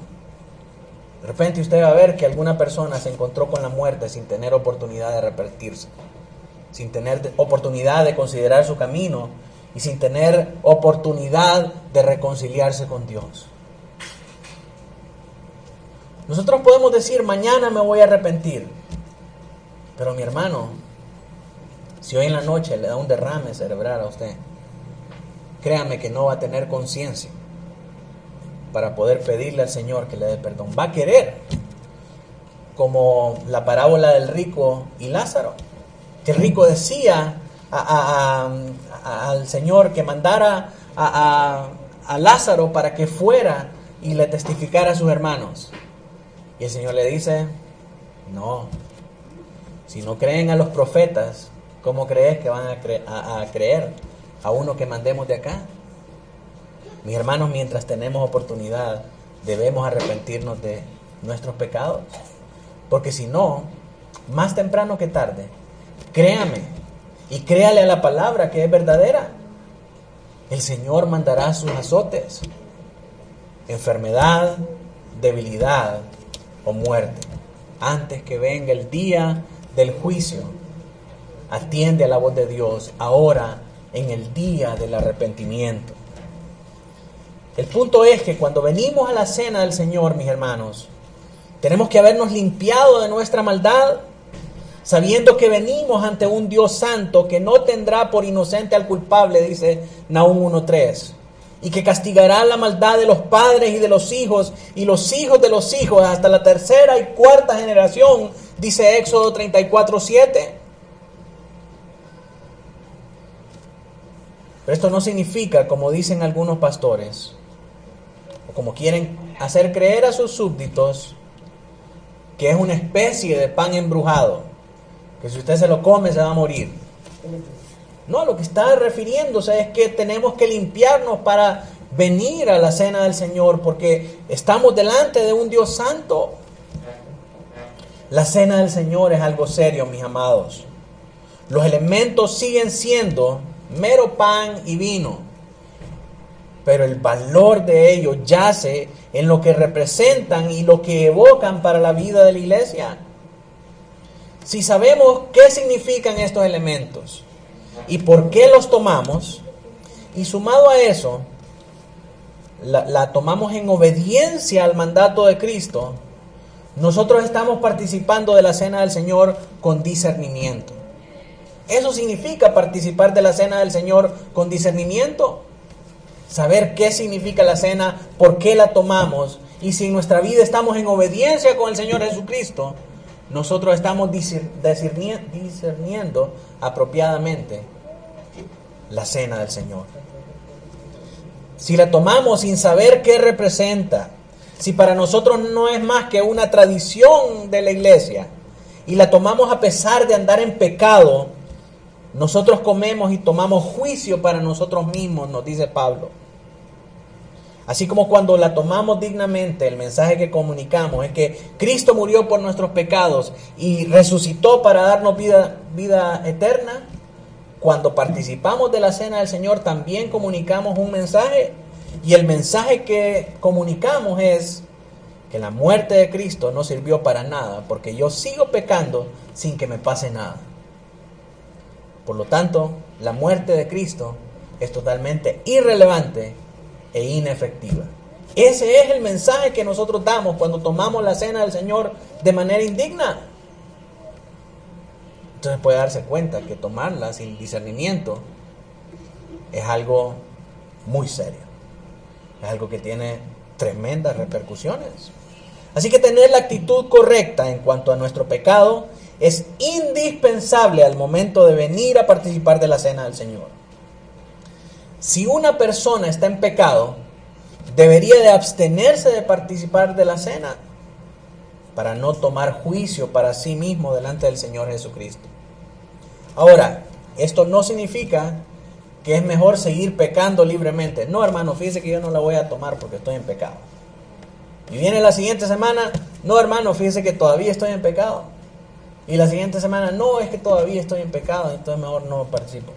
De repente usted va a ver que alguna persona se encontró con la muerte sin tener oportunidad de arrepentirse, sin tener oportunidad de considerar su camino y sin tener oportunidad de reconciliarse con Dios. Nosotros podemos decir, mañana me voy a arrepentir. Pero mi hermano, si hoy en la noche le da un derrame cerebral a usted, créame que no va a tener conciencia para poder pedirle al Señor que le dé perdón. Va a querer, como la parábola del rico y Lázaro, que el rico decía A, a, a, al Señor que mandara a, a, a Lázaro para que fuera y le testificara a sus hermanos. Y el Señor le dice, no, si no creen a los profetas, ¿cómo crees que van a, cre- a, a creer a uno que mandemos de acá? Mis hermanos, mientras tenemos oportunidad, debemos arrepentirnos de nuestros pecados, porque si no, más temprano que tarde, créame, y créale a la palabra que es verdadera, el Señor mandará sus azotes, enfermedad, debilidad o muerte, antes que venga el día del juicio. Atiende a la voz de Dios ahora en el día del arrepentimiento. El punto es que cuando venimos a la cena del Señor, mis hermanos, tenemos que habernos limpiado de nuestra maldad, sabiendo que venimos ante un Dios santo que no tendrá por inocente al culpable, dice Nahum uno tres, y que castigará la maldad de los padres y de los hijos y los hijos de los hijos hasta la tercera y cuarta generación, dice Éxodo treinta y cuatro siete. Pero esto no significa, como dicen algunos pastores, o como quieren hacer creer a sus súbditos, que es una especie de pan embrujado, que si usted se lo come se va a morir. No, lo que está refiriéndose es que tenemos que limpiarnos para venir a la cena del Señor, porque estamos delante de un Dios santo. La cena del Señor es algo serio, mis amados. Los elementos siguen siendo mero pan y vino, pero el valor de ellos yace en lo que representan y lo que evocan para la vida de la iglesia. Si sabemos qué significan estos elementos y por qué los tomamos, y sumado a eso, la, la tomamos en obediencia al mandato de Cristo, nosotros estamos participando de la cena del Señor con discernimiento. Eso significa participar de la cena del Señor con discernimiento. Saber qué significa la cena, por qué la tomamos, y si en nuestra vida estamos en obediencia con el Señor Jesucristo, nosotros estamos discerniendo apropiadamente la cena del Señor. Si la tomamos sin saber qué representa, si para nosotros no es más que una tradición de la iglesia, y la tomamos a pesar de andar en pecado, nosotros comemos y tomamos juicio para nosotros mismos, nos dice Pablo. Así como cuando la tomamos dignamente, el mensaje que comunicamos es que Cristo murió por nuestros pecados y resucitó para darnos vida, vida eterna. Cuando participamos de la cena del Señor también comunicamos un mensaje, y el mensaje que comunicamos es que la muerte de Cristo no sirvió para nada, porque yo sigo pecando sin que me pase nada. Por lo tanto, la muerte de Cristo es totalmente irrelevante e inefectiva. Ese es el mensaje que nosotros damos cuando tomamos la cena del Señor de manera indigna. Entonces puede darse cuenta que tomarla sin discernimiento es algo muy serio. Es algo que tiene tremendas repercusiones. Así que tener la actitud correcta en cuanto a nuestro pecado es indispensable al momento de venir a participar de la cena del Señor. Si una persona está en pecado, debería de abstenerse de participar de la cena para no tomar juicio para sí mismo delante del Señor Jesucristo. Ahora, esto no significa que es mejor seguir pecando libremente. No, hermano, fíjese que yo no la voy a tomar porque estoy en pecado. Y viene la siguiente semana, no, hermano, fíjese que todavía estoy en pecado. Y la siguiente semana, no, es que todavía estoy en pecado, entonces mejor no participo.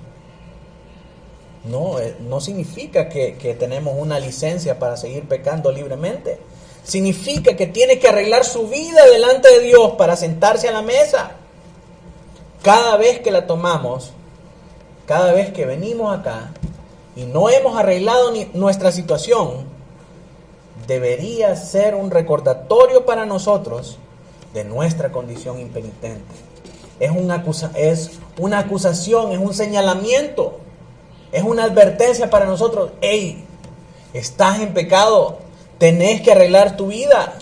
No, no significa que, que tenemos una licencia para seguir pecando libremente. Significa que tiene que arreglar su vida delante de Dios para sentarse a la mesa. Cada vez que la tomamos, cada vez que venimos acá y no hemos arreglado ni nuestra situación, debería ser un recordatorio para nosotros de nuestra condición impenitente. Es una, acusa, es una acusación, es un señalamiento, es una advertencia para nosotros. Hey, estás en pecado, tenés que arreglar tu vida.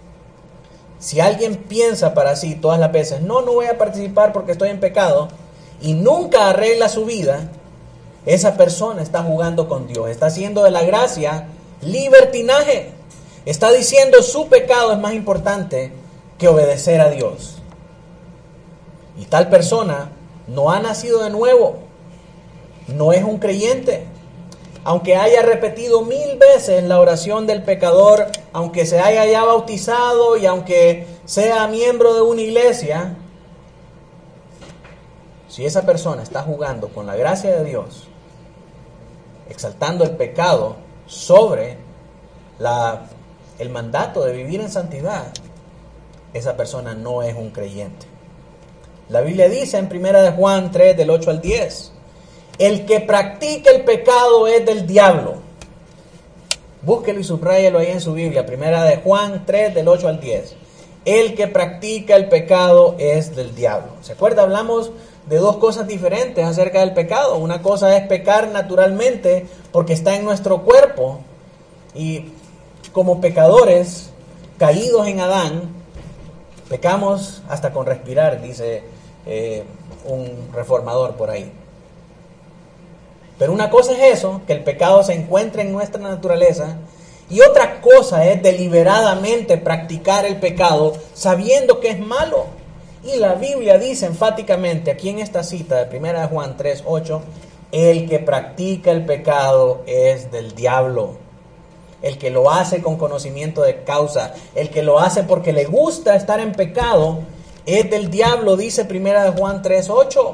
Si alguien piensa para sí todas las veces, no, no voy a participar porque estoy en pecado, y nunca arregla su vida, esa persona está jugando con Dios, está haciendo de la gracia libertinaje, está diciendo su pecado es más importante que obedecer a Dios. Y tal persona no ha nacido de nuevo, no es un creyente. Aunque haya repetido mil veces la oración del pecador, aunque se haya ya bautizado y aunque sea miembro de una iglesia, si esa persona está jugando con la gracia de Dios, exaltando el pecado sobre la, el mandato de vivir en santidad, esa persona no es un creyente. La Biblia dice en primera de Juan tres, del ocho al diez, el que practica el pecado es del diablo. Búsquelo y subráyelo ahí en su Biblia. Primera de Juan tres, del ocho al diez. El que practica el pecado es del diablo. ¿Se acuerda? Hablamos de dos cosas diferentes acerca del pecado. Una cosa es pecar naturalmente porque está en nuestro cuerpo. Y como pecadores caídos en Adán, pecamos hasta con respirar, dice eh, un reformador por ahí. Pero una cosa es eso, que el pecado se encuentra en nuestra naturaleza, y otra cosa es deliberadamente practicar el pecado sabiendo que es malo Y la Biblia dice enfáticamente aquí en esta cita de primera de Juan tres, ocho, el que practica el pecado es del diablo. El que lo hace con conocimiento de causa, el que lo hace porque le gusta estar en pecado, es del diablo, dice primera de Juan tres, ocho.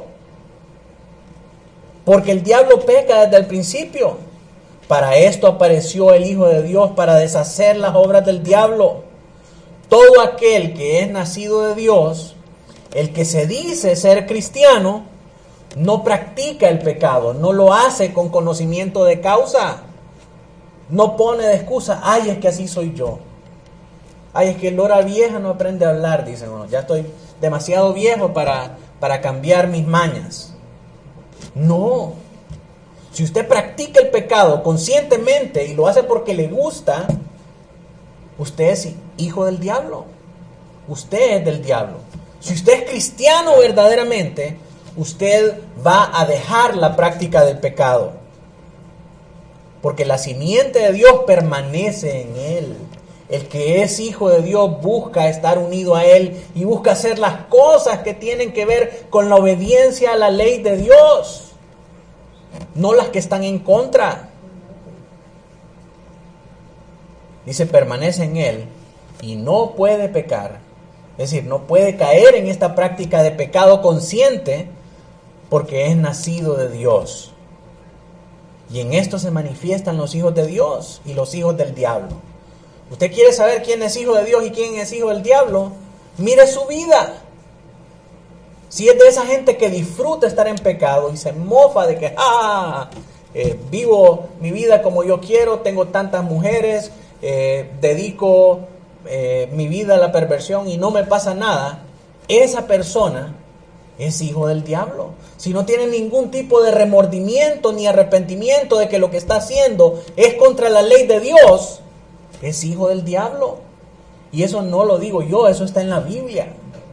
Porque el diablo peca desde el principio. Para esto apareció el Hijo de Dios, para deshacer las obras del diablo. Todo aquel que es nacido de Dios, el que se dice ser cristiano, no practica el pecado, no lo hace con conocimiento de causa. No pone de excusa, ay, es que así soy yo. Ay, es que lora vieja no aprende a hablar, dicen uno. Ya estoy demasiado viejo para, para cambiar mis mañas. No. Si usted practica el pecado conscientemente y lo hace porque le gusta, usted es hijo del diablo. Usted es del diablo. Si usted es cristiano verdaderamente, usted va a dejar la práctica del pecado. Porque la simiente de Dios permanece en él. El que es hijo de Dios busca estar unido a él y busca hacer las cosas que tienen que ver con la obediencia a la ley de Dios, no las que están en contra. Dice, permanece en él y no puede pecar. Es decir, no puede caer en esta práctica de pecado consciente porque es nacido de Dios. Y en esto se manifiestan los hijos de Dios y los hijos del diablo. ¿Usted quiere saber quién es hijo de Dios y quién es hijo del diablo? Mire su vida. Si es de esa gente que disfruta estar en pecado y se mofa de que ah, eh, vivo mi vida como yo quiero, tengo tantas mujeres, eh, dedico eh, mi vida a la perversión y no me pasa nada, esa persona es hijo del diablo. Si no tiene ningún tipo de remordimiento ni arrepentimiento de que lo que está haciendo es contra la ley de Dios, es hijo del diablo. Y eso no lo digo yo, eso está en la Biblia.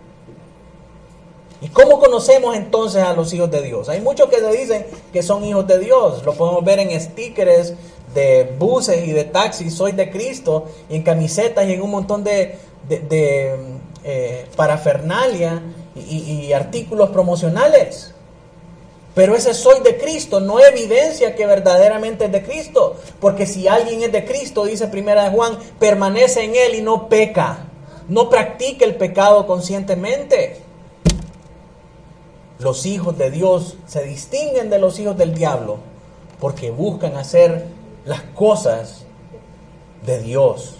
¿Y cómo conocemos entonces a los hijos de Dios? Hay muchos que se dicen que son hijos de Dios. Lo podemos ver en stickers de buses y de taxis, soy de Cristo, y en camisetas y en un montón de, de, de eh, parafernalia y, y, y artículos promocionales. Pero ese soy de Cristo no evidencia que verdaderamente es de Cristo. Porque si alguien es de Cristo, dice primera de Juan, permanece en él y no peca. No practica el pecado conscientemente. Los hijos de Dios se distinguen de los hijos del diablo porque buscan hacer las cosas de Dios.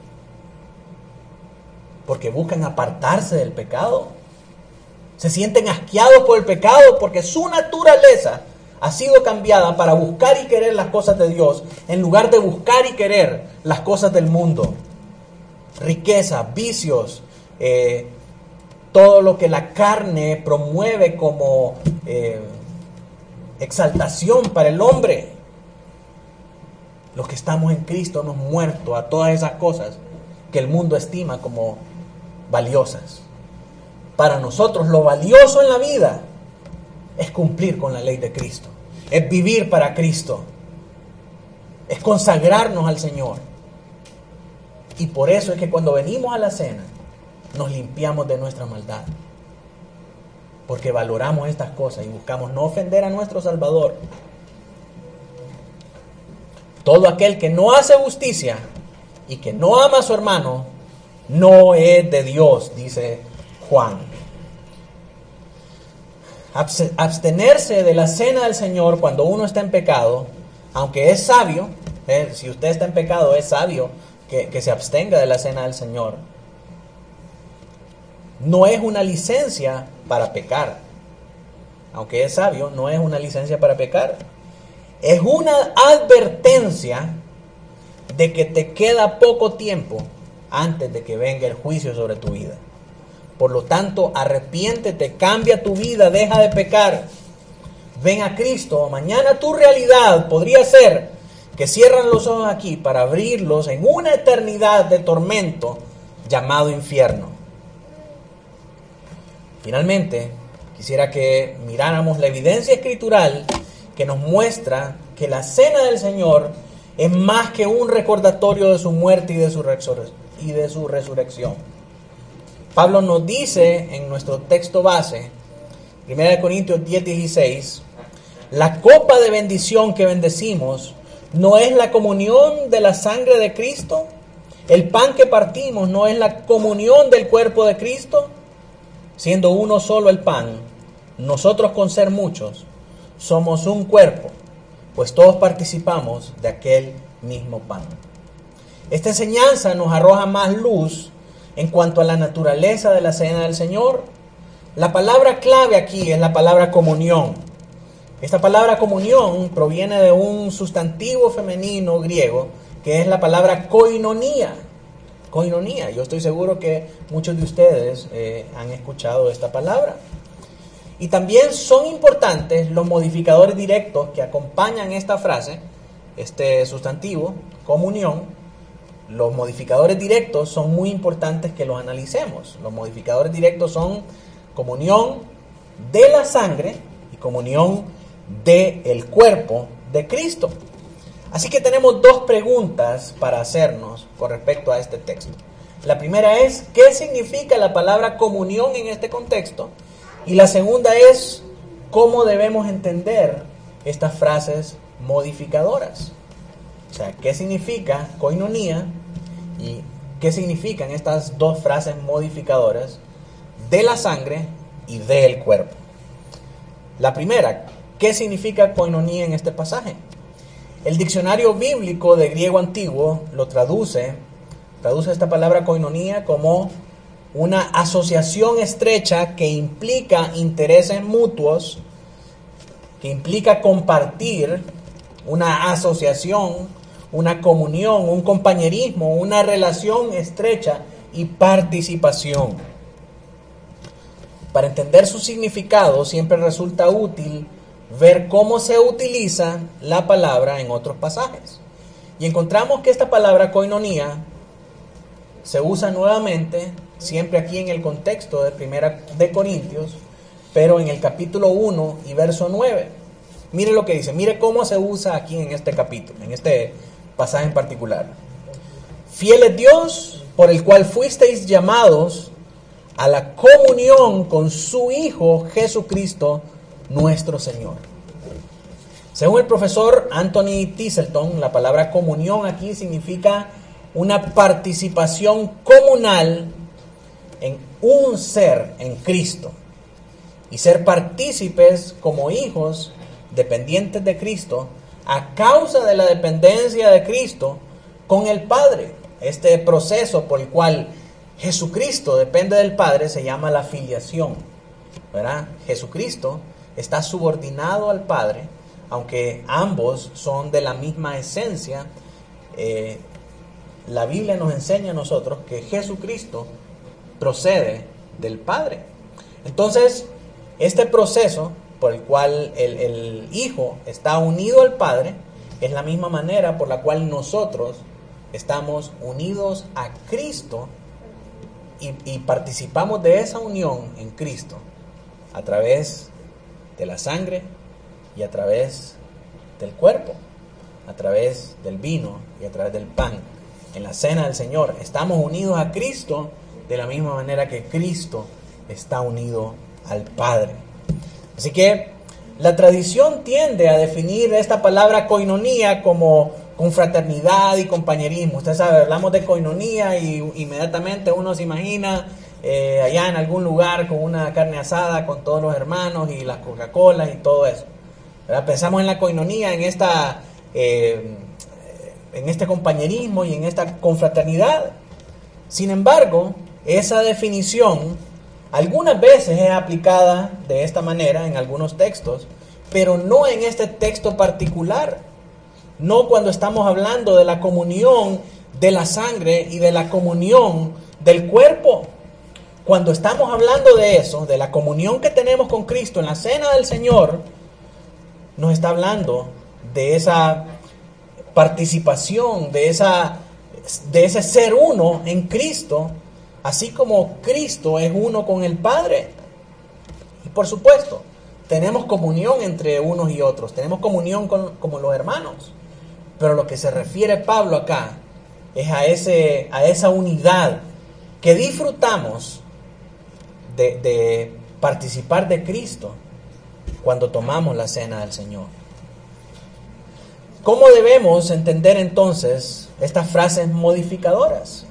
Porque buscan apartarse del pecado. Se sienten asqueados por el pecado porque su naturaleza ha sido cambiada para buscar y querer las cosas de Dios en lugar de buscar y querer las cosas del mundo. Riqueza, vicios, eh, todo lo que la carne promueve como eh, exaltación para el hombre. Los que estamos en Cristo hemos muerto a todas esas cosas que el mundo estima como valiosas. Para nosotros lo valioso en la vida es cumplir con la ley de Cristo, es vivir para Cristo, es consagrarnos al Señor. Y por eso es que cuando venimos a la cena nos limpiamos de nuestra maldad, porque valoramos estas cosas y buscamos no ofender a nuestro Salvador. Todo aquel que no hace justicia y que no ama a su hermano no es de Dios, dice Juan. Abstenerse de la cena del Señor cuando uno está en pecado, aunque es sabio, eh, si usted está en pecado es sabio que, que se abstenga de la cena del Señor, no es una licencia para pecar. Aunque es sabio, no es una licencia para pecar. Es una advertencia de que te queda poco tiempo antes de que venga el juicio sobre tu vida. Por lo tanto, arrepiéntete, cambia tu vida, deja de pecar. Ven a Cristo. Mañana tu realidad podría ser que cierran los ojos aquí para abrirlos en una eternidad de tormento llamado infierno. Finalmente, quisiera que miráramos la evidencia escritural que nos muestra que la cena del Señor es más que un recordatorio de su muerte y de su, resur- y de su resurrección. Pablo nos dice en nuestro texto base, primera de Corintios diez, dieciséis, la copa de bendición que bendecimos no es la comunión de la sangre de Cristo. El pan que partimos no es la comunión del cuerpo de Cristo. Siendo uno solo el pan, nosotros con ser muchos somos un cuerpo, pues todos participamos de aquel mismo pan. Esta enseñanza nos arroja más luz en cuanto a la naturaleza de la cena del Señor. La palabra clave aquí es la palabra comunión. Esta palabra comunión proviene de un sustantivo femenino griego que es la palabra koinonía. Koinonía. Yo estoy seguro que muchos de ustedes eh, han escuchado esta palabra. Y también son importantes los modificadores directos que acompañan esta frase, este sustantivo, comunión. Los modificadores directos son muy importantes que los analicemos. Los modificadores directos son comunión de la sangre y comunión del cuerpo de Cristo. Así que tenemos dos preguntas para hacernos con respecto a este texto. La primera es, ¿qué significa la palabra comunión en este contexto? Y la segunda es, ¿cómo debemos entender estas frases modificadoras? O sea, ¿qué significa koinonía y qué significan estas dos frases modificadoras de la sangre y del cuerpo? La primera, ¿qué significa koinonía en este pasaje? El diccionario bíblico de griego antiguo lo traduce, traduce esta palabra koinonía como una asociación estrecha que implica intereses mutuos, que implica compartir, una asociación, una comunión, un compañerismo, una relación estrecha y participación. Para entender su significado siempre resulta útil ver cómo se utiliza la palabra en otros pasajes. Y encontramos que esta palabra koinonía se usa nuevamente, siempre aquí en el contexto de Primera de Corintios, pero en el capítulo uno y verso nueve. Mire lo que dice, mire cómo se usa aquí en este capítulo, en este pasaje en particular. Fiel es Dios, por el cual fuisteis llamados a la comunión con su Hijo Jesucristo, nuestro Señor. Según el profesor Anthony Tisselton, la palabra comunión aquí significa una participación comunal en un ser en Cristo y ser partícipes como hijos dependientes de Cristo a causa de la dependencia de Cristo con el Padre. Este proceso por el cual Jesucristo depende del Padre se llama la filiación, ¿verdad? Jesucristo está subordinado al Padre, aunque ambos son de la misma esencia. Eh, la Biblia nos enseña a nosotros que Jesucristo procede del Padre. Entonces, este proceso por el cual el, el Hijo está unido al Padre es la misma manera por la cual nosotros estamos unidos a Cristo y, y participamos de esa unión en Cristo a través de la sangre y a través del cuerpo, a través del vino y a través del pan. En la cena del Señor estamos unidos a Cristo de la misma manera que Cristo está unido al Padre. Así que la tradición tiende a definir esta palabra koinonía como confraternidad y compañerismo. Usted sabe, hablamos de koinonía y inmediatamente uno se imagina eh, allá en algún lugar con una carne asada con todos los hermanos y las Coca-Colas y todo eso, ¿verdad? Pensamos en la koinonía, en esta eh, en este compañerismo y en esta confraternidad. Sin embargo, esa definición algunas veces es aplicada de esta manera en algunos textos, pero no en este texto particular. No cuando estamos hablando de la comunión de la sangre y de la comunión del cuerpo. Cuando estamos hablando de eso, de la comunión que tenemos con Cristo en la cena del Señor, nos está hablando de esa participación, de, esa, de ese ser uno en Cristo, así como Cristo es uno con el Padre. Y por supuesto, tenemos comunión entre unos y otros, tenemos comunión con, como los hermanos. Pero lo que se refiere Pablo acá es a, ese, a esa unidad que disfrutamos de, de participar de Cristo cuando tomamos la cena del Señor. ¿Cómo debemos entender entonces estas frases modificadoras?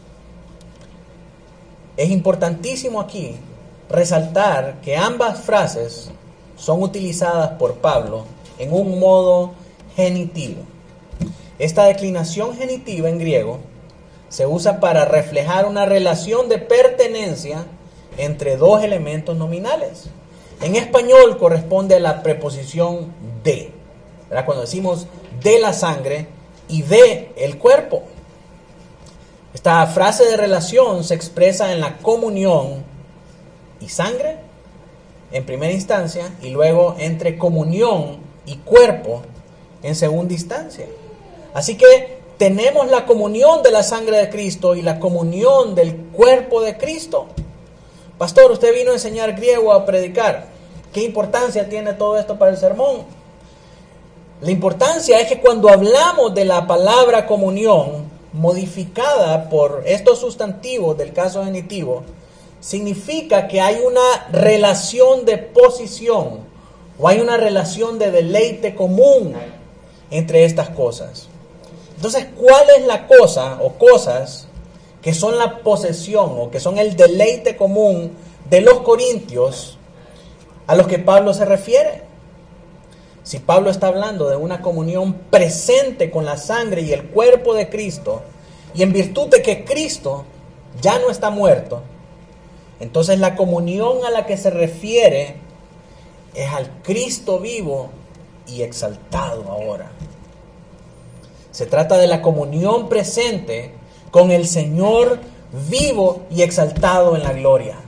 Es importantísimo aquí resaltar que ambas frases son utilizadas por Pablo en un modo genitivo. Esta declinación genitiva en griego se usa para reflejar una relación de pertenencia entre dos elementos nominales. En español corresponde a la preposición de, ¿verdad? Cuando decimos de la sangre y de el cuerpo. Esta frase de relación se expresa en la comunión y sangre en primera instancia y luego entre comunión y cuerpo en segunda instancia. Así que tenemos la comunión de la sangre de Cristo y la comunión del cuerpo de Cristo. Pastor, usted vino a enseñar griego, a predicar. ¿Qué importancia tiene todo esto para el sermón? La importancia es que cuando hablamos de la palabra comunión modificada por estos sustantivos del caso genitivo, significa que hay una relación de posición o hay una relación de deleite común entre estas cosas. Entonces, ¿cuál es la cosa o cosas que son la posesión o que son el deleite común de los corintios a los que Pablo se refiere? Si Pablo está hablando de una comunión presente con la sangre y el cuerpo de Cristo, y en virtud de que Cristo ya no está muerto, entonces la comunión a la que se refiere es al Cristo vivo y exaltado ahora. Se trata de la comunión presente con el Señor vivo y exaltado en la gloria.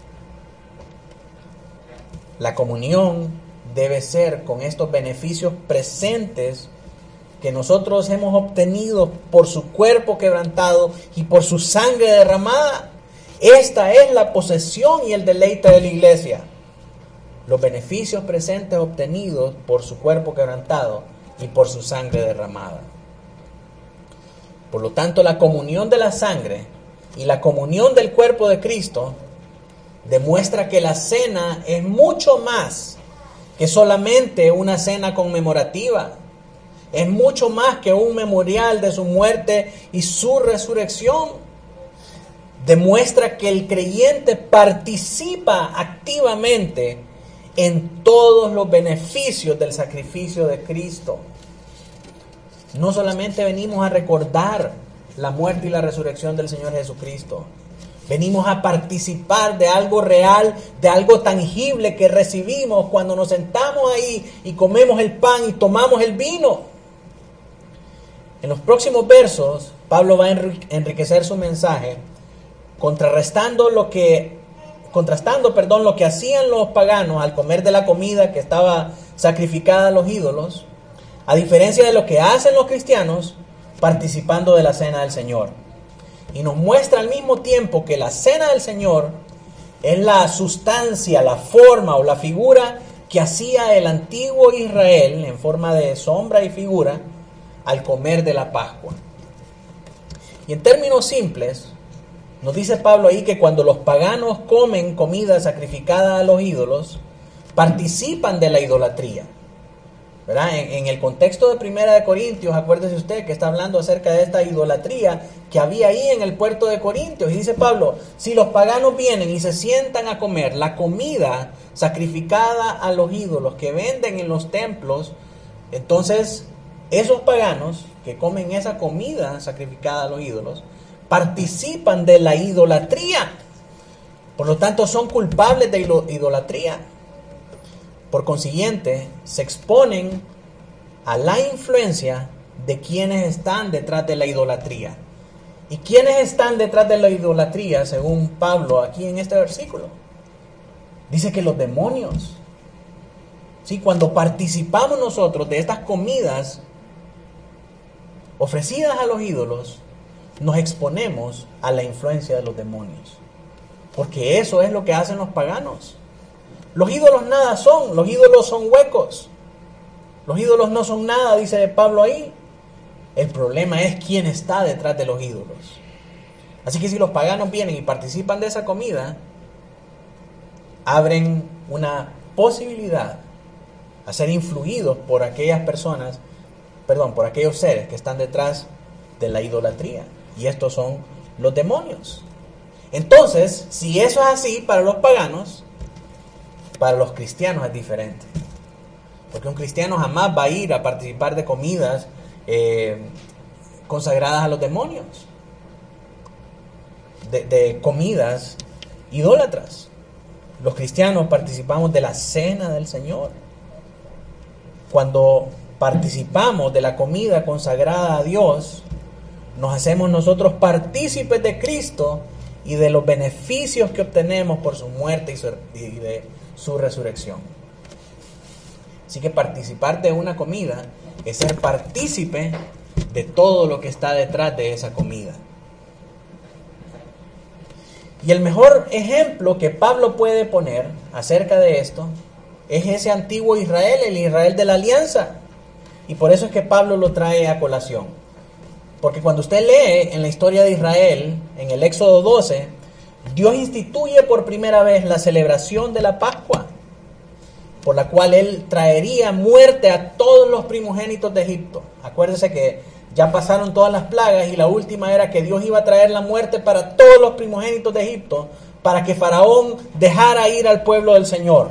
La comunión debe ser con estos beneficios presentes que nosotros hemos obtenido por su cuerpo quebrantado y por su sangre derramada. Esta es la posesión y el deleite de la iglesia. Los beneficios presentes obtenidos por su cuerpo quebrantado y por su sangre derramada. Por lo tanto, la comunión de la sangre y la comunión del cuerpo de Cristo demuestra que la cena es mucho más que solamente una cena conmemorativa. Es mucho más que un memorial de su muerte y su resurrección. Demuestra que el creyente participa activamente en todos los beneficios del sacrificio de Cristo. No solamente venimos a recordar la muerte y la resurrección del Señor Jesucristo. Venimos a participar de algo real, de algo tangible que recibimos cuando nos sentamos ahí y comemos el pan y tomamos el vino. En los próximos versos, Pablo va a enriquecer su mensaje contrarrestando lo que, contrastando, perdón, lo que hacían los paganos al comer de la comida que estaba sacrificada a los ídolos, a diferencia de lo que hacen los cristianos participando de la cena del Señor. Y nos muestra al mismo tiempo que la cena del Señor es la sustancia, la forma o la figura que hacía el antiguo Israel en forma de sombra y figura al comer de la Pascua. Y en términos simples, nos dice Pablo ahí que cuando los paganos comen comida sacrificada a los ídolos, participan de la idolatría. ¿Verdad? En, en el contexto de Primera de Corintios, acuérdese usted que está hablando acerca de esta idolatría que había ahí en el puerto de Corintios. Y dice Pablo, si los paganos vienen y se sientan a comer la comida sacrificada a los ídolos que venden en los templos, entonces esos paganos que comen esa comida sacrificada a los ídolos participan de la idolatría. Por lo tanto, son culpables de idolatría. Por consiguiente, se exponen a la influencia de quienes están detrás de la idolatría. ¿Y quiénes están detrás de la idolatría, según Pablo aquí en este versículo? Dice que los demonios. ¿Sí? Cuando participamos nosotros de estas comidas ofrecidas a los ídolos, nos exponemos a la influencia de los demonios. Porque eso es lo que hacen los paganos. Los ídolos nada son, los ídolos son huecos. Los ídolos no son nada, dice Pablo ahí. El problema es quién está detrás de los ídolos. Así que si los paganos vienen y participan de esa comida, abren una posibilidad a ser influidos por aquellas personas, perdón, por aquellos seres que están detrás de la idolatría. Y estos son los demonios. Entonces, si eso es así para los paganos, para los cristianos es diferente. Porque un cristiano jamás va a ir a participar de comidas eh, consagradas a los demonios, de, de comidas idólatras. Los cristianos participamos de la cena del Señor. Cuando participamos de la comida consagrada a Dios, nos hacemos nosotros partícipes de Cristo y de los beneficios que obtenemos por su muerte y, su, y de su resurrección. Así que participar de una comida es ser partícipe de todo lo que está detrás de esa comida. Y el mejor ejemplo que Pablo puede poner acerca de esto es ese antiguo Israel, el Israel de la alianza. Y por eso es que Pablo lo trae a colación. Porque cuando usted lee en la historia de Israel, en el Éxodo doce, Dios instituye por primera vez la celebración de la Pascua, por la cual Él traería muerte a todos los primogénitos de Egipto. Acuérdese que ya pasaron todas las plagas y la última era que Dios iba a traer la muerte para todos los primogénitos de Egipto, para que Faraón dejara ir al pueblo del Señor.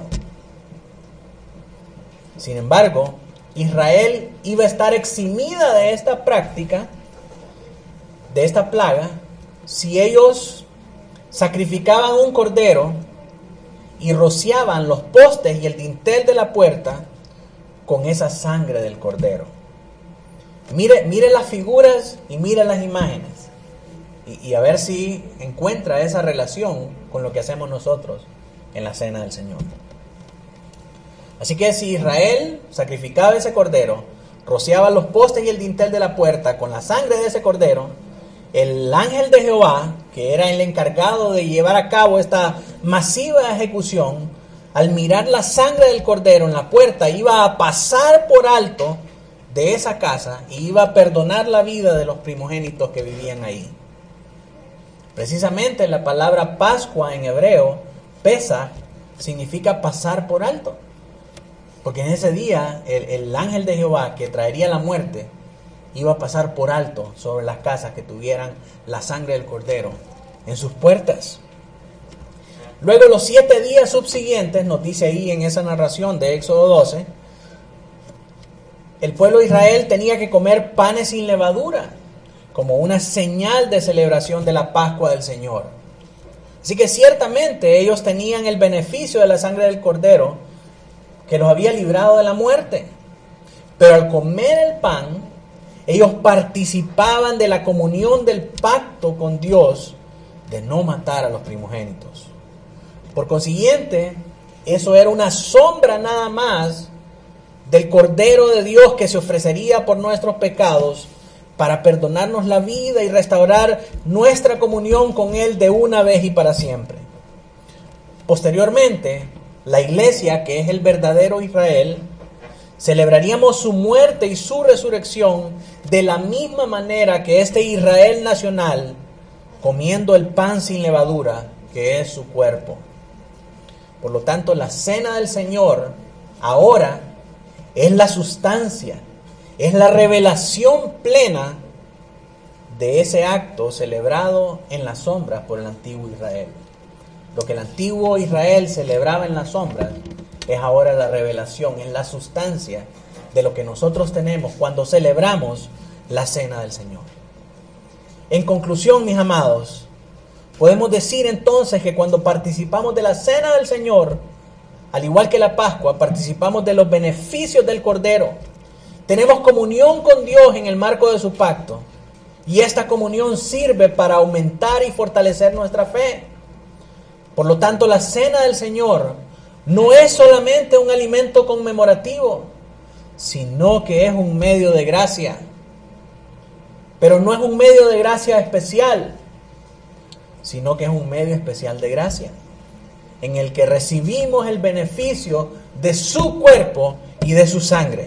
Sin embargo, Israel iba a estar eximida de esta práctica, de esta plaga, si ellos sacrificaban un cordero y rociaban los postes y el dintel de la puerta con esa sangre del cordero. Mire, mire las figuras y mire las imágenes y, y a ver si encuentra esa relación con lo que hacemos nosotros en la cena del Señor. Así que si Israel sacrificaba ese cordero, rociaba los postes y el dintel de la puerta con la sangre de ese cordero, el ángel de Jehová, que era el encargado de llevar a cabo esta masiva ejecución, al mirar la sangre del cordero en la puerta, iba a pasar por alto de esa casa y iba a perdonar la vida de los primogénitos que vivían ahí. Precisamente la palabra Pascua en hebreo, Pesach, significa pasar por alto. Porque en ese día el, el ángel de Jehová que traería la muerte iba a pasar por alto sobre las casas que tuvieran la sangre del cordero en sus puertas. Luego los siete días subsiguientes, nos dice ahí en esa narración de Éxodo doce, el pueblo de Israel tenía que comer panes sin levadura, como una señal de celebración de la Pascua del Señor. Así que ciertamente ellos tenían el beneficio de la sangre del cordero que los había librado de la muerte. Pero al comer el pan, ellos participaban de la comunión del pacto con Dios de no matar a los primogénitos. Por consiguiente, eso era una sombra nada más del Cordero de Dios que se ofrecería por nuestros pecados para perdonarnos la vida y restaurar nuestra comunión con Él de una vez y para siempre. Posteriormente, la iglesia, que es el verdadero Israel, celebraríamos su muerte y su resurrección de la misma manera que este Israel nacional, comiendo el pan sin levadura, que es su cuerpo. Por lo tanto, la cena del Señor ahora es la sustancia, es la revelación plena de ese acto celebrado en las sombras por el antiguo Israel. Lo que el antiguo Israel celebraba en las sombras es ahora la revelación, es la sustancia de lo que nosotros tenemos cuando celebramos la cena del Señor. En conclusión, mis amados, podemos decir entonces que cuando participamos de la cena del Señor, al igual que la Pascua, participamos de los beneficios del Cordero. Tenemos comunión con Dios en el marco de su pacto, y esta comunión sirve para aumentar y fortalecer nuestra fe. Por lo tanto, la cena del Señor no es solamente un alimento conmemorativo, sino que es un medio de gracia. Pero no es un medio de gracia especial, sino que es un medio especial de gracia, en el que recibimos el beneficio de su cuerpo y de su sangre.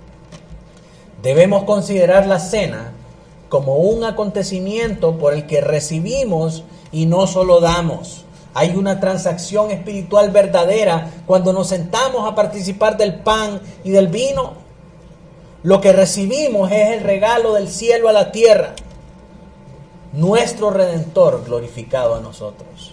Debemos considerar la cena como un acontecimiento por el que recibimos y no solo damos. Hay una transacción espiritual verdadera cuando nos sentamos a participar del pan y del vino. Lo que recibimos es el regalo del cielo a la tierra. Nuestro Redentor glorificado a nosotros.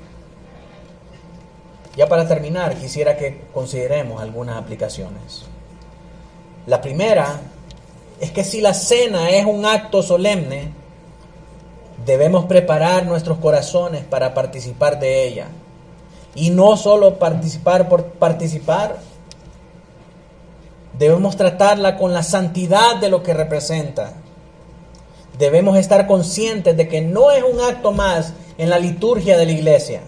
Ya para terminar, quisiera que consideremos algunas aplicaciones. La primera es que si la cena es un acto solemne, debemos preparar nuestros corazones para participar de ella. Y no solo participar por participar, debemos tratarla con la santidad de lo que representa. Debemos estar conscientes de que no es un acto más en la liturgia de la iglesia.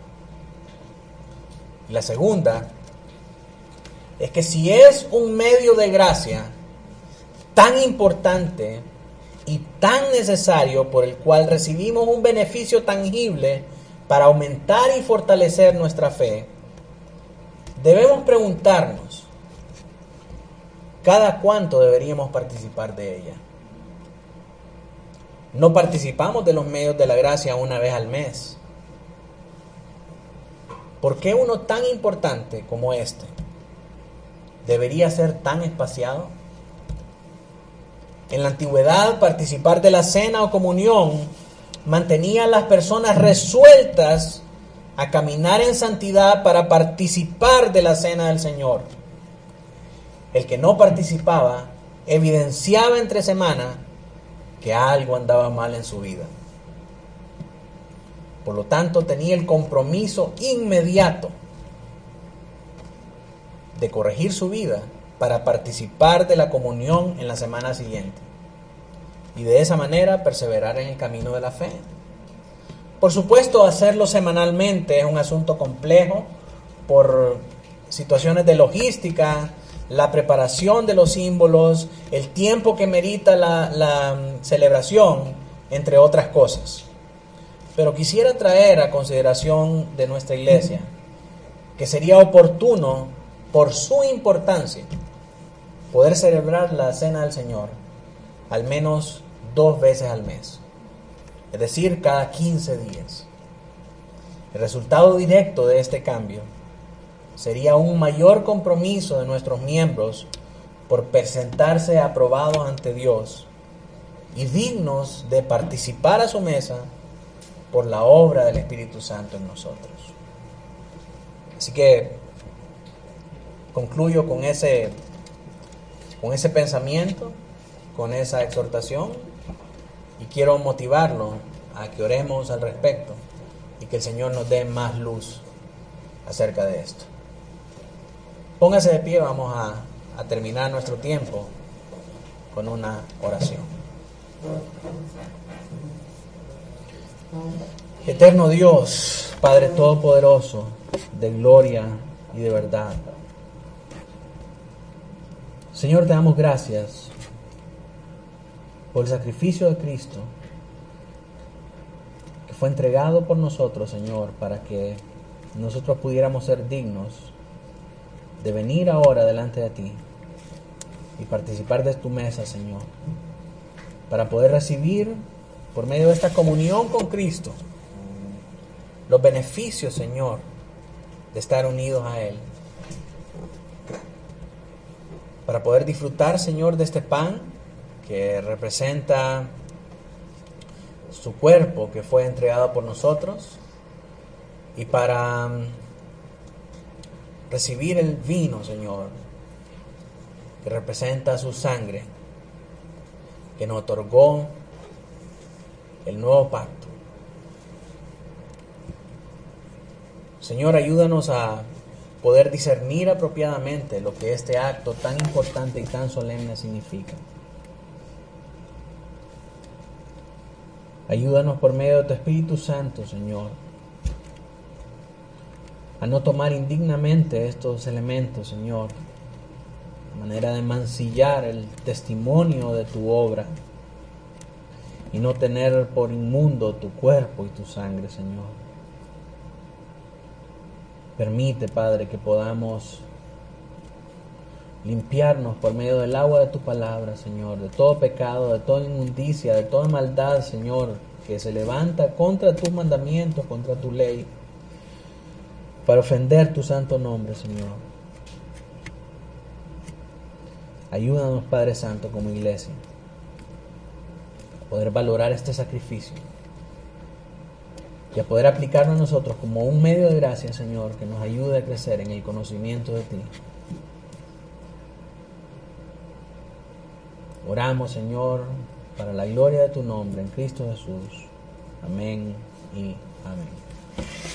Y la segunda es que si es un medio de gracia tan importante y tan necesario por el cual recibimos un beneficio tangible para aumentar y fortalecer nuestra fe, debemos preguntarnos cada cuánto deberíamos participar de ella. No participamos de los medios de la gracia una vez al mes. ¿Por qué uno tan importante como este debería ser tan espaciado? En la antigüedad, participar de la cena o comunión mantenía a las personas resueltas a caminar en santidad para participar de la cena del Señor. El que no participaba evidenciaba entre semana que algo andaba mal en su vida. Por lo tanto, tenía el compromiso inmediato de corregir su vida para participar de la comunión en la semana siguiente y de esa manera perseverar en el camino de la fe. Por supuesto, hacerlo semanalmente es un asunto complejo por situaciones de logística, la preparación de los símbolos, el tiempo que merita la, la celebración, entre otras cosas. Pero quisiera traer a consideración de nuestra iglesia que sería oportuno, por su importancia, poder celebrar la Cena del Señor al menos dos veces al mes, es decir, cada quince días. El resultado directo de este cambio sería un mayor compromiso de nuestros miembros por presentarse aprobados ante Dios y dignos de participar a su mesa por la obra del Espíritu Santo en nosotros. Así que concluyo con ese, con ese pensamiento, con esa exhortación, y quiero motivarlo a que oremos al respecto y que el Señor nos dé más luz acerca de esto. Póngase de pie, vamos a, a terminar nuestro tiempo con una oración. Eterno Dios, Padre Todopoderoso, de gloria y de verdad, Señor, te damos gracias por el sacrificio de Cristo que fue entregado por nosotros, Señor, para que nosotros pudiéramos ser dignos de venir ahora delante de ti y participar de tu mesa, Señor, para poder recibir por medio de esta comunión con Cristo los beneficios, Señor, de estar unidos a Él, para poder disfrutar, Señor, de este pan que representa su cuerpo que fue entregado por nosotros, y para recibir el vino, Señor, que representa su sangre, que nos otorgó el nuevo pacto. Señor, ayúdanos a poder discernir apropiadamente lo que este acto tan importante y tan solemne significa. Ayúdanos por medio de tu Espíritu Santo, Señor, a no tomar indignamente estos elementos, Señor, de manera de mancillar el testimonio de tu obra y no tener por inmundo tu cuerpo y tu sangre, Señor. Permite, Padre, que podamos limpiarnos por medio del agua de tu palabra, Señor, de todo pecado, de toda inmundicia, de toda maldad, Señor, que se levanta contra tus mandamientos, contra tu ley, para ofender tu santo nombre, Señor. Ayúdanos, Padre Santo, como iglesia, a poder valorar este sacrificio y a poder aplicarlo a nosotros como un medio de gracia, Señor, que nos ayude a crecer en el conocimiento de ti. Oramos, Señor, para la gloria de tu nombre, en Cristo Jesús. Amén y amén.